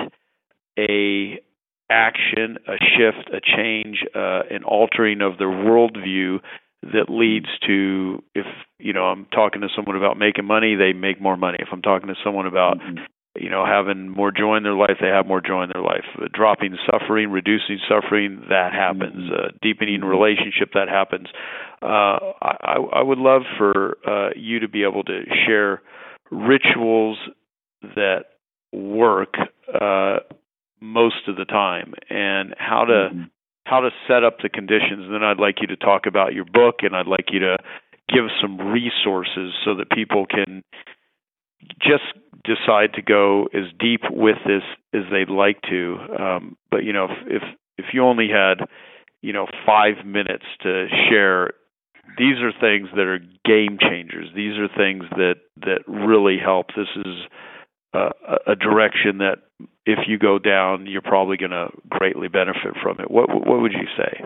a action, a shift, a change, uh, an altering of their worldview that leads to, if, you know, I'm talking to someone about making money, they make more money. If I'm talking to someone about, mm-hmm. you know, having more joy in their life, they have more joy in their life. Uh, dropping suffering, reducing suffering, that happens. Uh, deepening relationship, that happens. Uh, I, I would love for uh, you to be able to share rituals that work uh, most of the time, and how to mm-hmm. how to set up the conditions. And then I'd like you to talk about your book, and I'd like you to give some resources so that people can just decide to go as deep with this as they'd like to. Um, but, you know, if, if if you only had, you know, five minutes to share, these are things that are game changers. These are things that, that really help. This is a, a direction that if you go down, you're probably going to greatly benefit from it. What what would you say?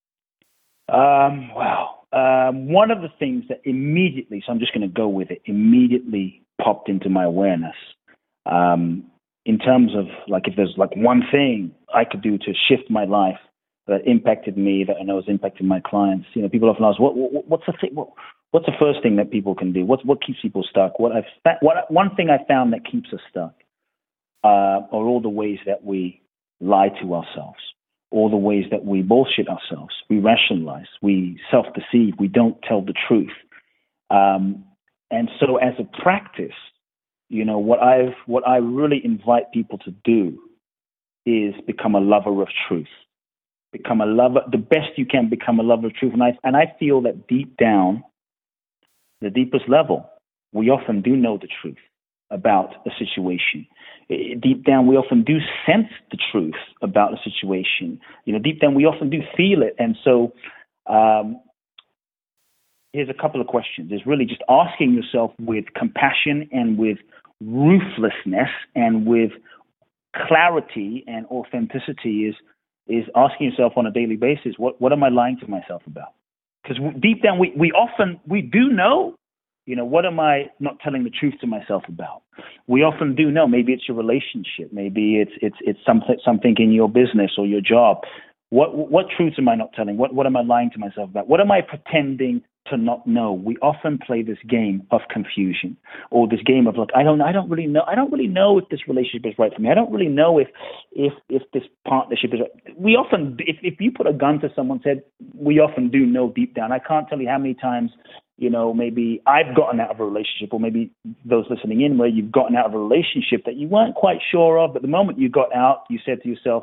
Um, wow. Um, one of the things that immediately, so I'm just going to go with it, immediately popped into my awareness, um, in terms of like if there's like one thing I could do to shift my life that impacted me, that I know has impacted my clients. You know, people often ask, what, what what's the thing? What, what's the first thing that people can do? What what keeps people stuck? What I've what one thing I found that keeps us stuck uh, are all the ways that we lie to ourselves, all the ways that we bullshit ourselves, we rationalize, we self-deceive, we don't tell the truth. Um, and so, as a practice, you know, what I've what I really invite people to do is become a lover of truth. Become a lover, the best you can become a lover of truth. And I, and I feel that deep down, the deepest level, we often do know the truth about a situation. Deep down, we often do sense the truth about a situation. You know, deep down, we often do feel it. And so um, here's a couple of questions. It's really just asking yourself with compassion and with ruthlessness and with clarity and authenticity is, is asking yourself on a daily basis, what, what am I lying to myself about? Because deep down, we, we often, we do know, you know, what am I not telling the truth to myself about? We often do know. Maybe it's your relationship. Maybe it's it's it's something something in your business or your job. What what truths am I not telling? What what am I lying to myself about? What am I pretending to not know? We often play this game of confusion, or this game of, look, I don't I don't really know. I don't really know if this relationship is right for me. I don't really know if if if this partnership is right. We often, if if you put a gun to someone's head, we often do know deep down. I can't tell you how many times, you know, maybe I've gotten out of a relationship, or maybe those listening in, where you've gotten out of a relationship that you weren't quite sure of, but the moment you got out, you said to yourself,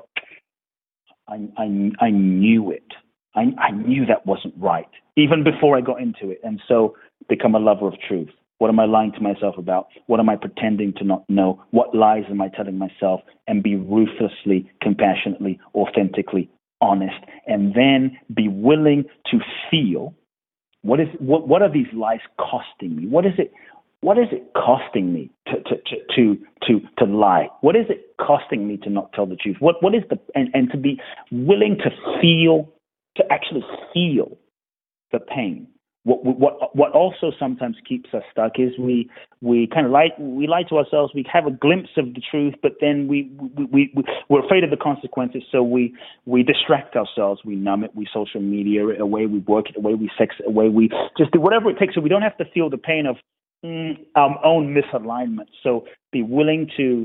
I, I, I knew it. I, I knew that wasn't right, even before I got into it. And so become a lover of truth. What am I lying to myself about? What am I pretending to not know? What lies am I telling myself? And be ruthlessly, compassionately, authentically honest. And then be willing to feel What is what? What are these lies costing me? What is it? What is it costing me to to to to to, to lie? What is it costing me to not tell the truth? What what is the and, and to be willing to feel, to actually feel the pain. What what what also sometimes keeps us stuck is we we kind of lie we lie to ourselves. We have a glimpse of the truth, but then we we, we we're afraid of the consequences, so we we distract ourselves. We numb it. We social media it away. We work it away. We sex it away. We just do whatever it takes, so we don't have to feel the pain of mm, our own misalignment. So be willing to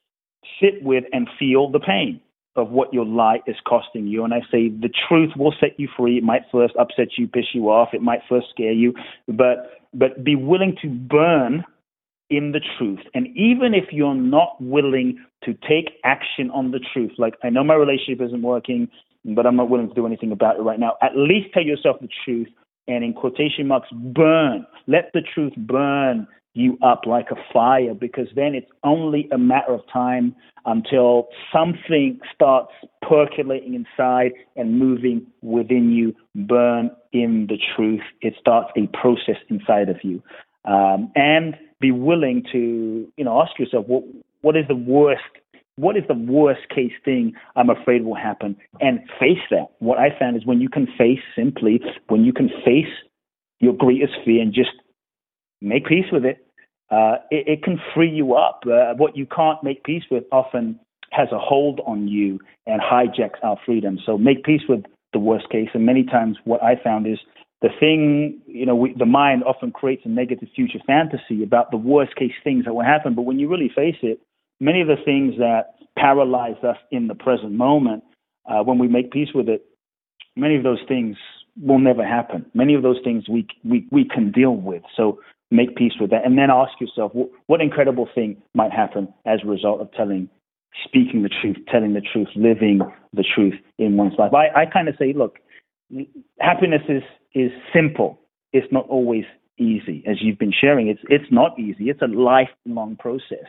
sit with and feel the pain of what your lie is costing you. And I say the truth will set you free. It might first upset you, piss you off. It might first scare you, but but be willing to burn in the truth. And even if you're not willing to take action on the truth, like I know my relationship isn't working, but I'm not willing to do anything about it right now, at least tell yourself the truth and in quotation marks, burn. Let the truth burn you up like a fire, because then it's only a matter of time until something starts percolating inside and moving within you. Burn in the truth. It starts a process inside of you. Um, and be willing to, you know, ask yourself, what what is the worst, what is the worst case thing I'm afraid will happen? And face that. What I found is when you can face simply, when you can face your greatest fear and just make peace with it, uh, it, it can free you up. Uh, what you can't make peace with often has a hold on you and hijacks our freedom. So make peace with the worst case. And many times what I found is the thing, you know, we, the mind often creates a negative future fantasy about the worst case things that will happen. But when you really face it, many of the things that paralyze us in the present moment, uh, when we make peace with it, many of those things will never happen. Many of those things we we, we can deal with. So make peace with that. And then ask yourself, what, what incredible thing might happen as a result of telling, speaking the truth, telling the truth, living the truth in one's life. I, I kind of say, look, happiness is, is simple. It's not always easy. As you've been sharing, it's it's not easy. It's a lifelong process.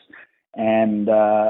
And uh,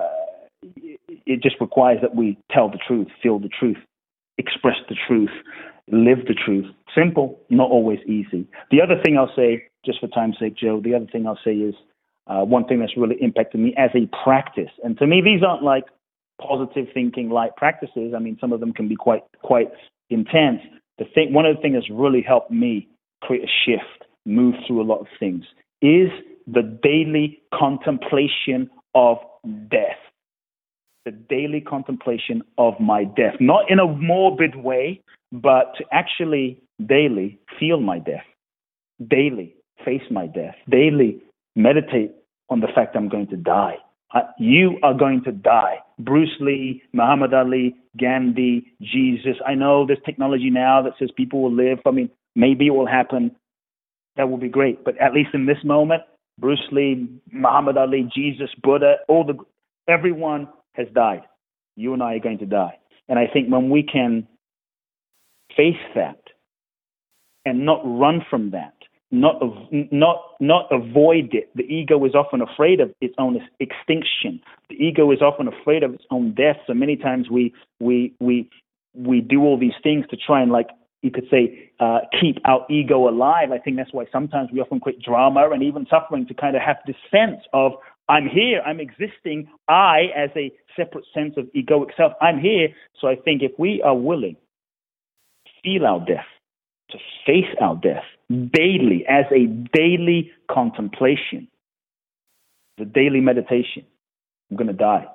it just requires that we tell the truth, feel the truth, express the truth, live the truth. Simple, not always easy. The other thing I'll say, just for time's sake, Joe, the other thing I'll say is uh, one thing that's really impacted me as a practice. And to me, these aren't like positive thinking light practices. I mean, some of them can be quite quite intense. The thing, one of the things that's really helped me create a shift, move through a lot of things, is the daily contemplation of death. The daily contemplation of my death, not in a morbid way, but to actually daily feel my death, daily face my death, daily meditate on the fact I'm going to die. Uh, you are going to die. Bruce Lee, Muhammad Ali, Gandhi, Jesus. I know there's technology now that says people will live. I mean, maybe it will happen. That will be great. But at least in this moment, Bruce Lee, Muhammad Ali, Jesus, Buddha, all the everyone has died. You and I are going to die. And I think when we can face that and not run from that, not not not avoid it. The ego is often afraid of its own extinction. The ego is often afraid of its own death. So many times we we we we do all these things to try and, like you could say, uh, keep our ego alive. I think that's why sometimes we often create drama and even suffering to kind of have this sense of, I'm here, I'm existing, I as a separate sense of egoic self, I'm here. So I think if we are willing to feel our death, to face our death daily as a daily contemplation, the daily meditation, I'm going to die.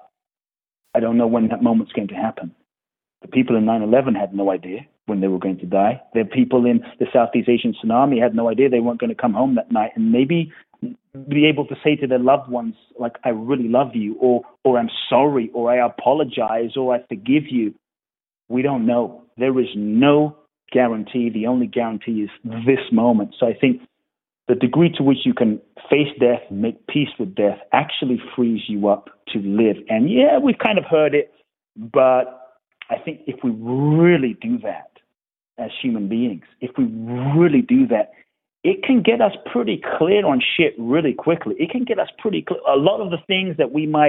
I don't know when that moment's going to happen. The people in nine eleven had no idea when they were going to die. The people in the Southeast Asian tsunami had no idea they weren't going to come home that night, and maybe be able to say to their loved ones, like, I really love you, or or I'm sorry, or I apologize, or I forgive you. We don't know. There is no guarantee. The only guarantee is this moment. So I think the degree to which you can face death and make peace with death actually frees you up to live. And yeah, we've kind of heard it, but I think if we really do that as human beings, if we really do that, it can get us pretty clear on shit really quickly. It can get us pretty clear. A lot of the things that we might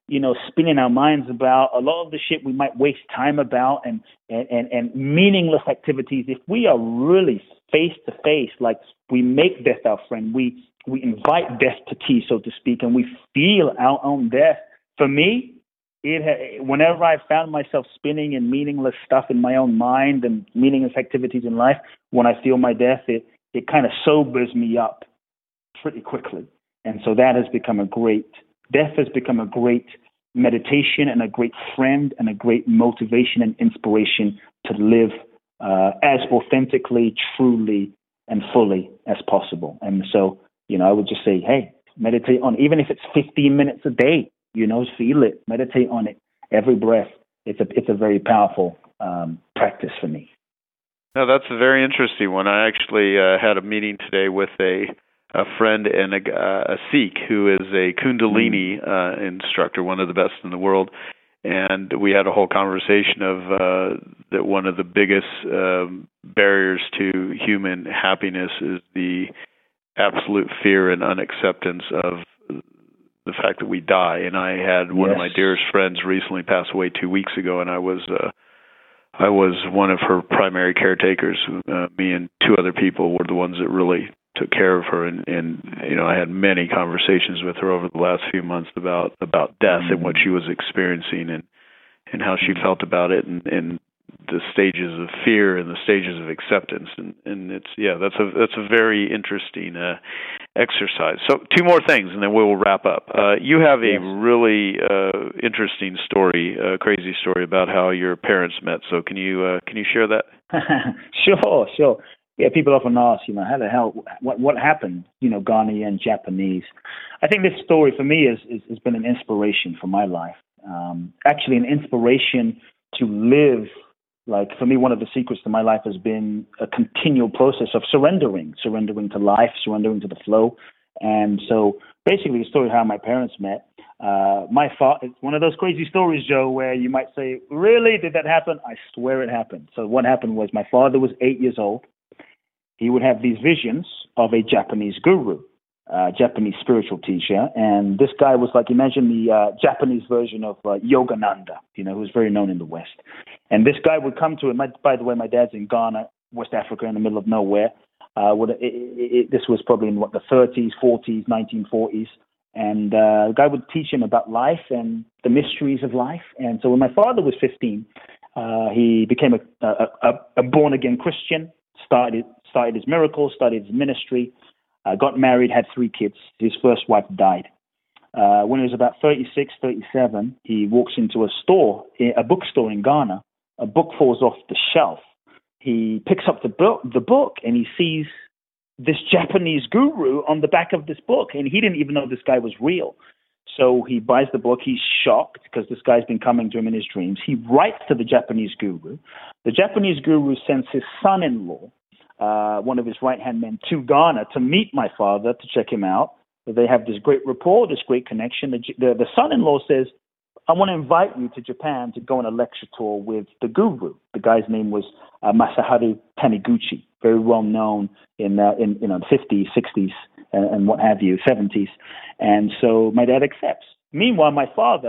you know, spinning our minds about a lot of the shit we might waste time about and, and, and, and meaningless activities, if we are really face to face, like we make death our friend, we, we invite death to tea, so to speak, and we feel our own death. For me, it ha- whenever I found myself spinning in meaningless stuff in my own mind and meaningless activities in life, when I feel my death, it, it kind of sobers me up pretty quickly. And so that has become a great, death has become a great meditation and a great friend and a great motivation and inspiration to live uh, as authentically, truly, and fully as possible. And so, you know, I would just say, hey, meditate on, even if it's fifteen minutes a day, you know, feel it, meditate on it, every breath. It's a, it's a very powerful um, practice for me. No, that's a very interesting one. I actually uh, had a meeting today with a a friend and a, uh, a Sikh who is a Kundalini uh, instructor, one of the best in the world. And we had a whole conversation of uh, that one of the biggest um, barriers to human happiness is the absolute fear and unacceptance of the fact that we die. And I had one yes. of my dearest friends recently pass away two weeks ago, and I was uh, I was one of her primary caretakers. Uh, me and two other people were the ones that really took care of her, and, and you know, I had many conversations with her over the last few months about about death mm-hmm. and what she was experiencing, and and how she felt about it, and, and the stages of fear and the stages of acceptance, and, and it's yeah, that's a that's a very interesting uh, exercise. So two more things, and then we will wrap up. Uh, you have a yes. really uh, interesting story, a crazy story about how your parents met. So can you uh, can you share that? Sure, sure. Yeah, people often ask, you know, how the hell, what what happened, you know, Ghanaian, Japanese. I think this story for me is, is, has been an inspiration for my life. Um, actually, an inspiration to live, like for me, one of the secrets to my life has been a continual process of surrendering, surrendering to life, surrendering to the flow. And so basically the story of how my parents met, uh, my father, it's one of those crazy stories, Joe, where you might say, really, did that happen? I swear it happened. So what happened was my father was eight years old. He would have these visions of a Japanese guru, uh, Japanese spiritual teacher. And this guy was like, imagine the uh, Japanese version of uh, Yogananda, you know, who was very known in the West. And this guy would come to him. My, by the way, my dad's in Ghana, West Africa, in the middle of nowhere. Uh, would, it, it, it, this was probably in what, the thirties, forties, nineteen forties. And uh, the guy would teach him about life and the mysteries of life. And so when my father was fifteen, uh, he became a, a, a, a born-again Christian, started started his miracles, started his ministry, uh, got married, had three kids. His first wife died. Uh, when he was about thirty-six, thirty-seven, he walks into a store, a bookstore in Ghana. A book falls off the shelf. He picks up the book, the book, and he sees this Japanese guru on the back of this book, and he didn't even know this guy was real. So he buys the book. He's shocked because this guy's been coming to him in his dreams. He writes to the Japanese guru. The Japanese guru sends his son-in-law, uh, one of his right-hand men, to Ghana to meet my father, to check him out. They have this great rapport, this great connection. The, the, the son-in-law says, I want to invite you to Japan to go on a lecture tour with the guru. The guy's name was uh, Masaharu Taniguchi, very well known in, uh, in you know, the fifties, sixties, and, and what have you, seventies. And so my dad accepts. Meanwhile, my father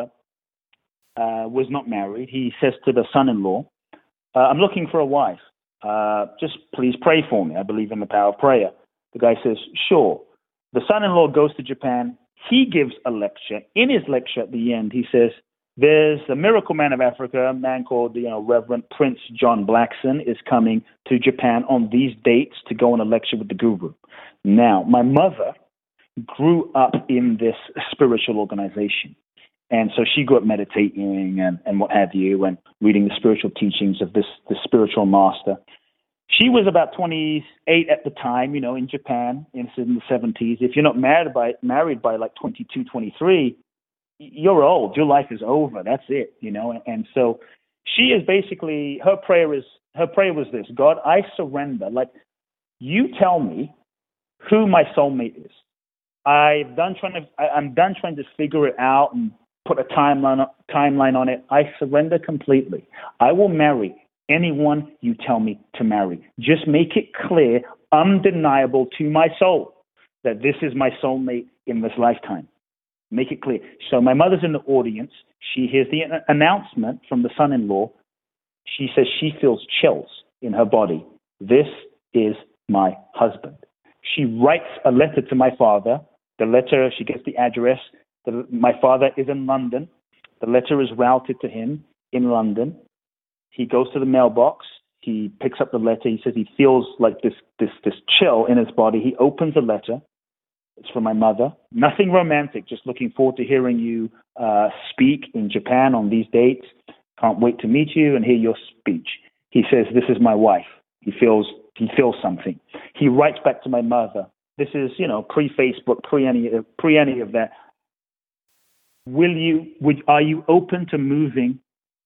uh, was not married. He says to the son-in-law, uh, I'm looking for a wife. Uh, just please pray for me. I believe in the power of prayer. The guy says, sure. The son-in-law goes to Japan. He gives a lecture. In his lecture at the end, he says, there's a miracle man of Africa, a man called, you know, Reverend Prince John Blackson is coming to Japan on these dates to go on a lecture with the guru. Now, my mother grew up in this spiritual organization. And so she grew up meditating and, and what have you, and reading the spiritual teachings of this, this spiritual master. She was about twenty-eight at the time, you know, in Japan, in the seventies. If you're not married by married by like twenty-two, twenty-three, you're old. Your life is over. That's it, you know. And, and so she is basically, her prayer is, her prayer was this: God, I surrender. Like, you tell me who my soulmate is. I've done trying to, I, I'm done trying to figure it out and put a timeline timeline on it. I surrender completely. I will marry anyone you tell me to marry. Just make it clear, undeniable to my soul, that this is my soulmate in this lifetime. Make it clear. So my mother's in the audience. She hears the announcement from the son-in-law. She says she feels chills in her body. This is my husband. She writes a letter to my father. The letter, she gets the address. The, my father is in London. The letter is routed to him in London. He goes to the mailbox. He picks up the letter. He says he feels like this, this, this chill in his body. He opens the letter. It's from my mother. Nothing romantic. Just looking forward to hearing you uh, speak in Japan on these dates. Can't wait to meet you and hear your speech. He says, this is my wife. He feels he feels something. He writes back to my mother. This is, you know, pre-Facebook, pre any pre any of that. Will you? Would are you open to moving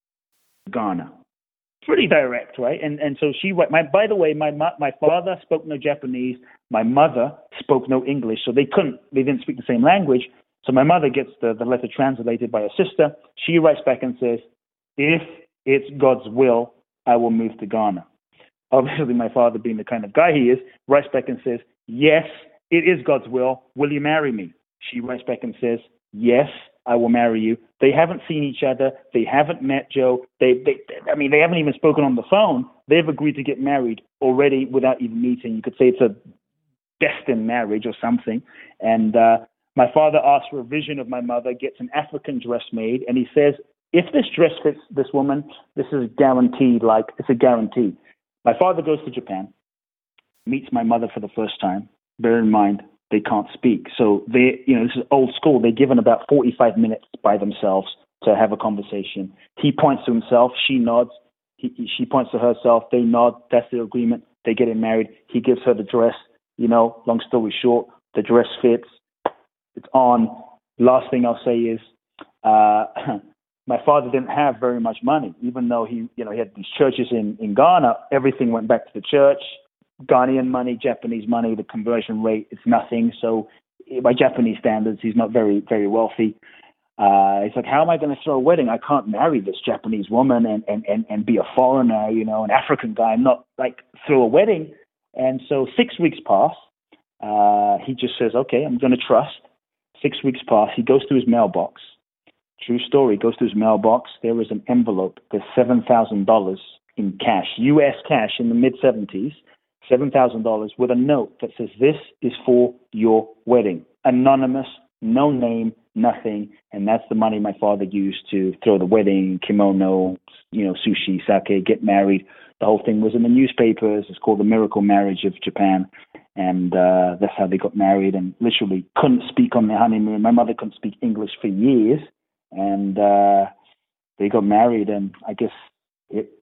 to Ghana? Pretty direct, right? And and so she. My by the way, my my father spoke no Japanese. My mother spoke no English, so they couldn't. They didn't speak the same language. So my mother gets the, the letter translated by her sister. She writes back and says, "If it's God's will, I will move to Ghana." Obviously, my father, being the kind of guy he is, writes back and says, "Yes, it is God's will. Will you marry me?" She writes back and says, "Yes, I will marry you." They haven't seen each other. They haven't met Joe. They, they, I mean, they haven't even spoken on the phone. They've agreed to get married already without even meeting. You could say it's a destined marriage or something. And uh, my father asks for a vision of my mother, gets an African dress made, and he says, if this dress fits this woman, this is guaranteed, like it's a guarantee. My father goes to Japan, meets my mother for the first time. Bear in mind, they can't speak. So they, you know, this is old school. They're given about forty-five minutes by themselves to have a conversation. He points to himself. She nods. He, she points to herself. They nod. That's the agreement. They get married. He gives her the dress. You know, long story short, the dress fits. It's on. Last thing I'll say is, uh, my father didn't have very much money, even though he, you know, he had these churches in, in Ghana. Everything went back to the church. Ghanaian money, Japanese money, the conversion rate is nothing. So by Japanese standards, he's not very, very wealthy. Uh, it's like, how am I going to throw a wedding? I can't marry this Japanese woman and, and, and, and be a foreigner, you know, an African guy, not like throw a wedding. And so six weeks pass. Uh, he just says, okay, I'm going to trust. Six weeks pass. He goes to his mailbox. True story. Goes to his mailbox. There is an envelope. There's seven thousand dollars in cash, U S cash in the mid seventies. seven thousand dollars with a note that says, this is for your wedding. Anonymous, no name, nothing. And that's the money my father used to throw the wedding, kimono, you know, sushi, sake, get married. The whole thing was in the newspapers. It's called the Miracle Marriage of Japan. And uh, that's how they got married, and literally couldn't speak on their honeymoon. My mother couldn't speak English for years. And uh, they got married, and I guess it,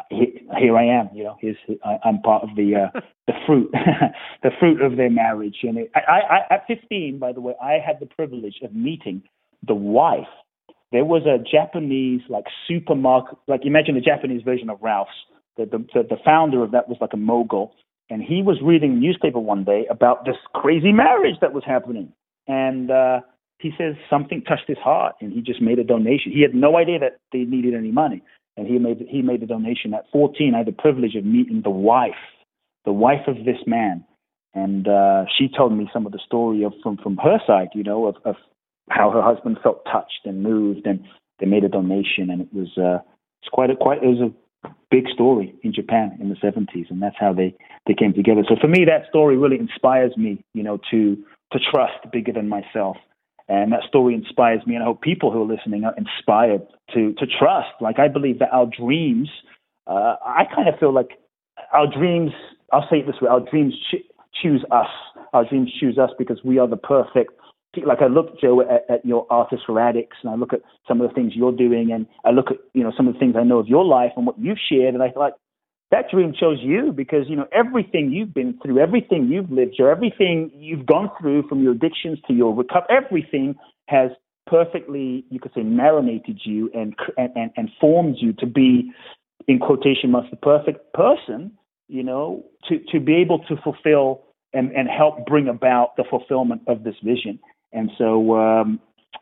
here I am, you know. Here's, I'm part of the uh, the fruit, the fruit of their marriage. And it, I, I, at fifteen, by the way, I had the privilege of meeting the wife. There was a Japanese like supermarket, like imagine the Japanese version of Ralph's. The, the the the founder of that was like a mogul, and he was reading the newspaper one day about this crazy marriage that was happening, and uh, he says something touched his heart, and he just made a donation. He had no idea that they needed any money. And he made he made a donation. At fourteen, I had the privilege of meeting the wife, the wife of this man, and uh, she told me some of the story of from, from her side, you know, of, of how her husband felt touched and moved, and they made a donation, and it was uh, it's quite a quite it was a big story in Japan in the seventies, and that's how they, they came together. So for me, that story really inspires me, you know, to to trust bigger than myself. And that story inspires me, and I hope people who are listening are inspired to to trust. Like, I believe that our dreams, uh, I kind of feel like our dreams, I'll say it this way, our dreams cho- choose us. Our dreams choose us because we are the perfect. Like, I look, Joe, at, at your Artists for Addicts, and I look at some of the things you're doing, and I look at, you know, some of the things I know of your life and what you've shared, and I feel like that dream chose you because, you know, everything you've been through, everything you've lived through, everything you've gone through from your addictions to your recovery, everything has perfectly, you could say, marinated you and, and, and formed you to be, in quotation marks, the perfect person, you know, to, to be able to fulfill and, and help bring about the fulfillment of this vision. And so um,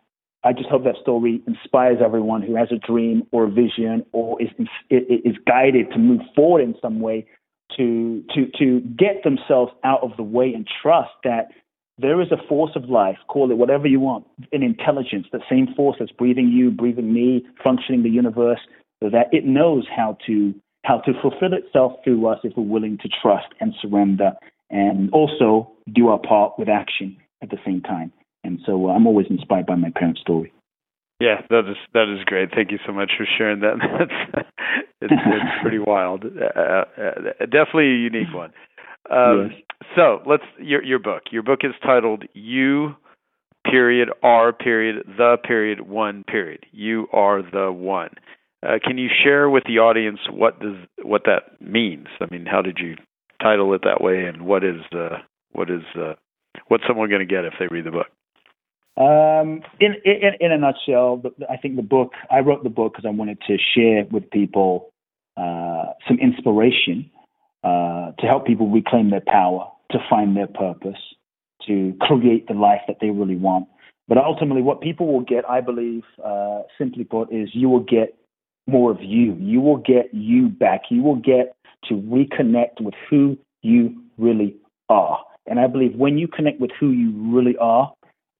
I just hope that story inspires everyone who has a dream or a vision or is is guided to move forward in some way to to to get themselves out of the way and trust that there is a force of life, call it whatever you want, an intelligence, the same force that's breathing you, breathing me, functioning the universe, that it knows how to how to fulfill itself through us if we're willing to trust and surrender and also do our part with action at the same time. And so uh, I'm always inspired by my parents' story. Yeah, that is that is great. Thank you so much for sharing that. That's, it's, it's pretty wild. Uh, uh, definitely a unique one. Um, yes. So let's your your book. Your book is titled "You period R period the period one period. You are the one." Uh, can you share with the audience what does what that means? I mean, how did you title it that way, and what is uh, what is uh, what's someone going to get if they read the book? Um, in, in in a nutshell, I think the book I wrote the book because I wanted to share with people uh, some inspiration uh, to help people reclaim their power, to find their purpose, to create the life that they really want. But ultimately, what people will get, I believe, uh, simply put, is you will get more of you. You will get you back. You will get to reconnect with who you really are. And I believe when you connect with who you really are,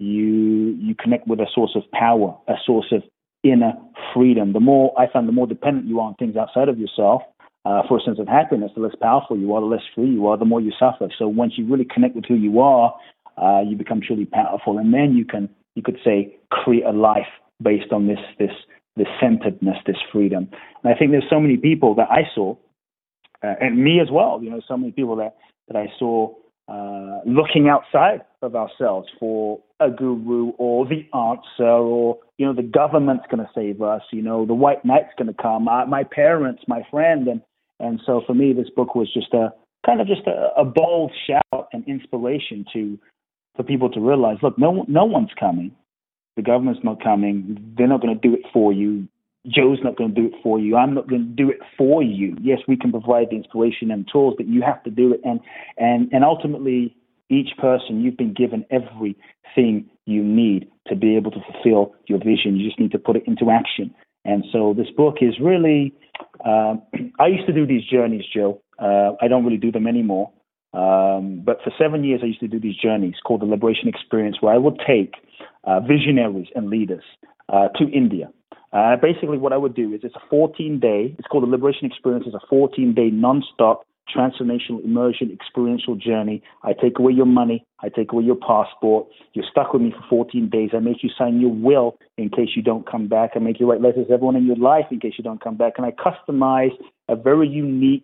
you you connect with a source of power, a source of inner freedom. The more I find, the more dependent you are on things outside of yourself uh, for a sense of happiness, the less powerful you are, the less free you are, the more you suffer. So once you really connect with who you are, uh, you become truly powerful, and then you can you could say create a life based on this this. this centeredness, this freedom. And I think there's so many people that I saw, uh, and me as well, you know, so many people that, that I saw uh, looking outside of ourselves for a guru or the answer or, you know, the government's going to save us, you know, the white knight's going to come, uh, my parents, my friend. And, and so for me, this book was just a kind of just a, a bold shout and inspiration to for people to realize, look, no, no one's coming. The government's not coming. They're not going to do it for you. Joe's not going to do it for you. I'm not going to do it for you. Yes, we can provide the inspiration and tools, but you have to do it. And and and ultimately, each person, you've been given everything you need to be able to fulfill your vision. You just need to put it into action. And so this book is really, uh, I used to do these journeys, Joe. Uh, I don't really do them anymore. Um, but for seven years, I used to do these journeys called the Liberation Experience, where I would take uh, visionaries and leaders uh, to India. Uh, basically, what I would do is it's a fourteen-day, it's called the Liberation Experience. It's a fourteen-day non-stop transformational immersion experiential journey. I take away your money. I take away your passport. You're stuck with me for fourteen days. I make you sign your will in case you don't come back. I make you write letters to everyone in your life in case you don't come back. And I customize a very unique,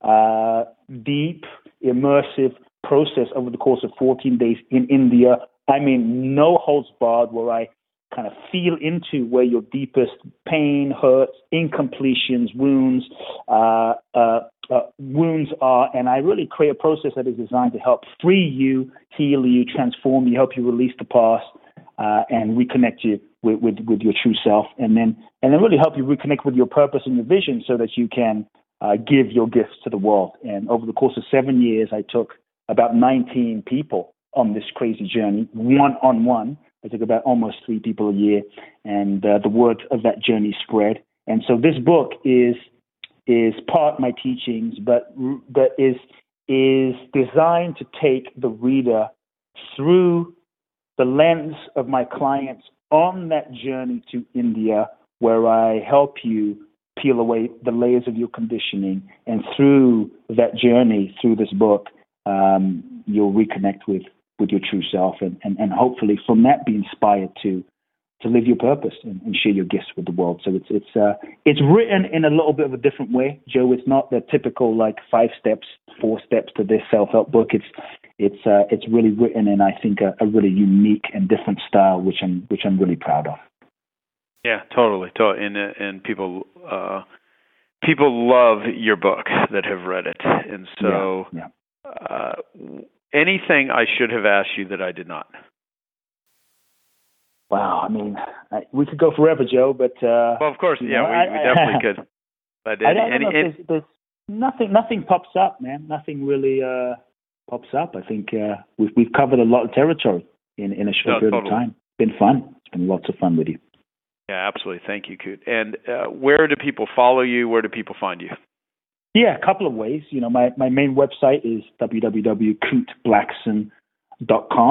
uh, deep, immersive process over the course of fourteen days in India. I mean, no holds barred, where I kind of feel into where your deepest pain, hurts, incompletions, wounds, uh, uh, uh, wounds are, and I really create a process that is designed to help free you, heal you, transform you, help you release the past, uh, and reconnect you with, with, with your true self, and then and then really help you reconnect with your purpose and your vision, so that you can uh, give your gifts to the world. And over the course of seven years, I took about nineteen people on this crazy journey, one on one. I took about almost three people a year, and uh, the word of that journey spread. And so this book is is part my teachings, but but is is designed to take the reader through the lens of my clients on that journey to India, where I help you peel away the layers of your conditioning, and through that journey, through this book, um, you'll reconnect with. with your true self, and, and, and hopefully from that be inspired to to live your purpose and, and share your gifts with the world. So it's it's uh, it's written in a little bit of a different way, Joe. It's not the typical like five steps, four steps to this self-help book. It's it's uh, it's really written in, I think, a, a really unique and different style, which I'm which I'm really proud of. Yeah, totally, totally. And and people uh, people love your book that have read it, and so. Yeah, yeah. Uh, Anything I should have asked you that I did not? Wow, I mean, I, we could go forever, Joe, but... Uh, well, of course, yeah, know, we, we I, definitely could. But I any, don't any, know, any, there's, there's nothing, nothing pops up, man. Nothing really uh, pops up. I think uh, we've, we've covered a lot of territory in, in a short no, period totally. of time. It's been fun. It's been lots of fun with you. Yeah, absolutely. Thank you, Kute. And uh, where do people follow you? Where do people find you? Yeah, a couple of ways. You know, my, my main website is w w w dot kute blackson dot com.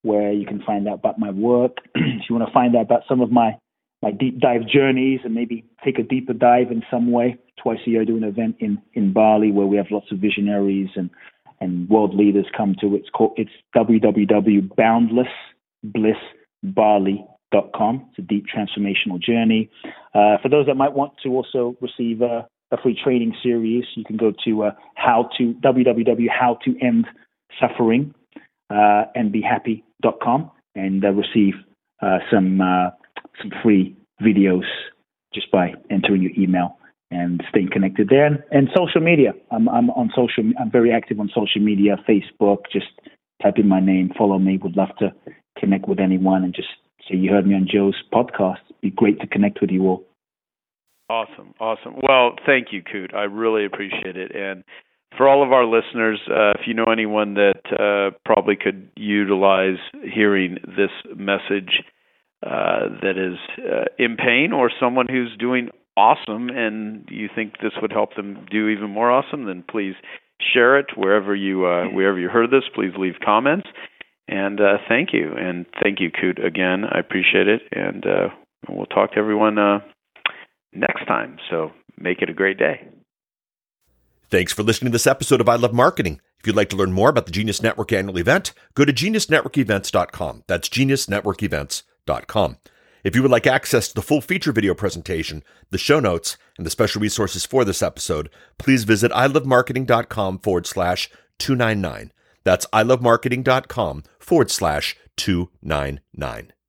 where you can find out about my work. If you want to find out about some of my, my deep dive journeys and maybe take a deeper dive in some way, twice a year I do an event in, in Bali where we have lots of visionaries and, and world leaders come to. It's called, it's w w w dot boundless bliss bali dot com. It's a deep transformational journey. Uh, for those that might want to also receive a, a free training series, you can go to uh, how to w w w dot how to end suffering uh, and be happy dot com and uh, receive uh, some uh, some free videos just by entering your email and staying connected there. And, and social media, I'm I'm on social. I'm very active on social media, Facebook. Just type in my name, follow me. Would love to connect with anyone and just say you heard me on Joe's podcast. It'd be great to connect with you all. Awesome, awesome. Well, thank you, Kute. I really appreciate it. And for all of our listeners, uh, if you know anyone that uh, probably could utilize hearing this message uh, that is uh, in pain, or someone who's doing awesome and you think this would help them do even more awesome, then please share it wherever you uh, wherever you heard this. Please leave comments. And uh, thank you. And thank you, Kute, again. I appreciate it. And uh, we'll talk to everyone uh, next time. So make it a great day. Thanks for listening to this episode of I Love Marketing. If you'd like to learn more about the Genius Network annual event, go to genius network events dot com. That's genius network events dot com. If you would like access to the full feature video presentation, the show notes, and the special resources for this episode, please visit ilovemarketing.com forward slash 299. That's ilovemarketing.com forward slash 299.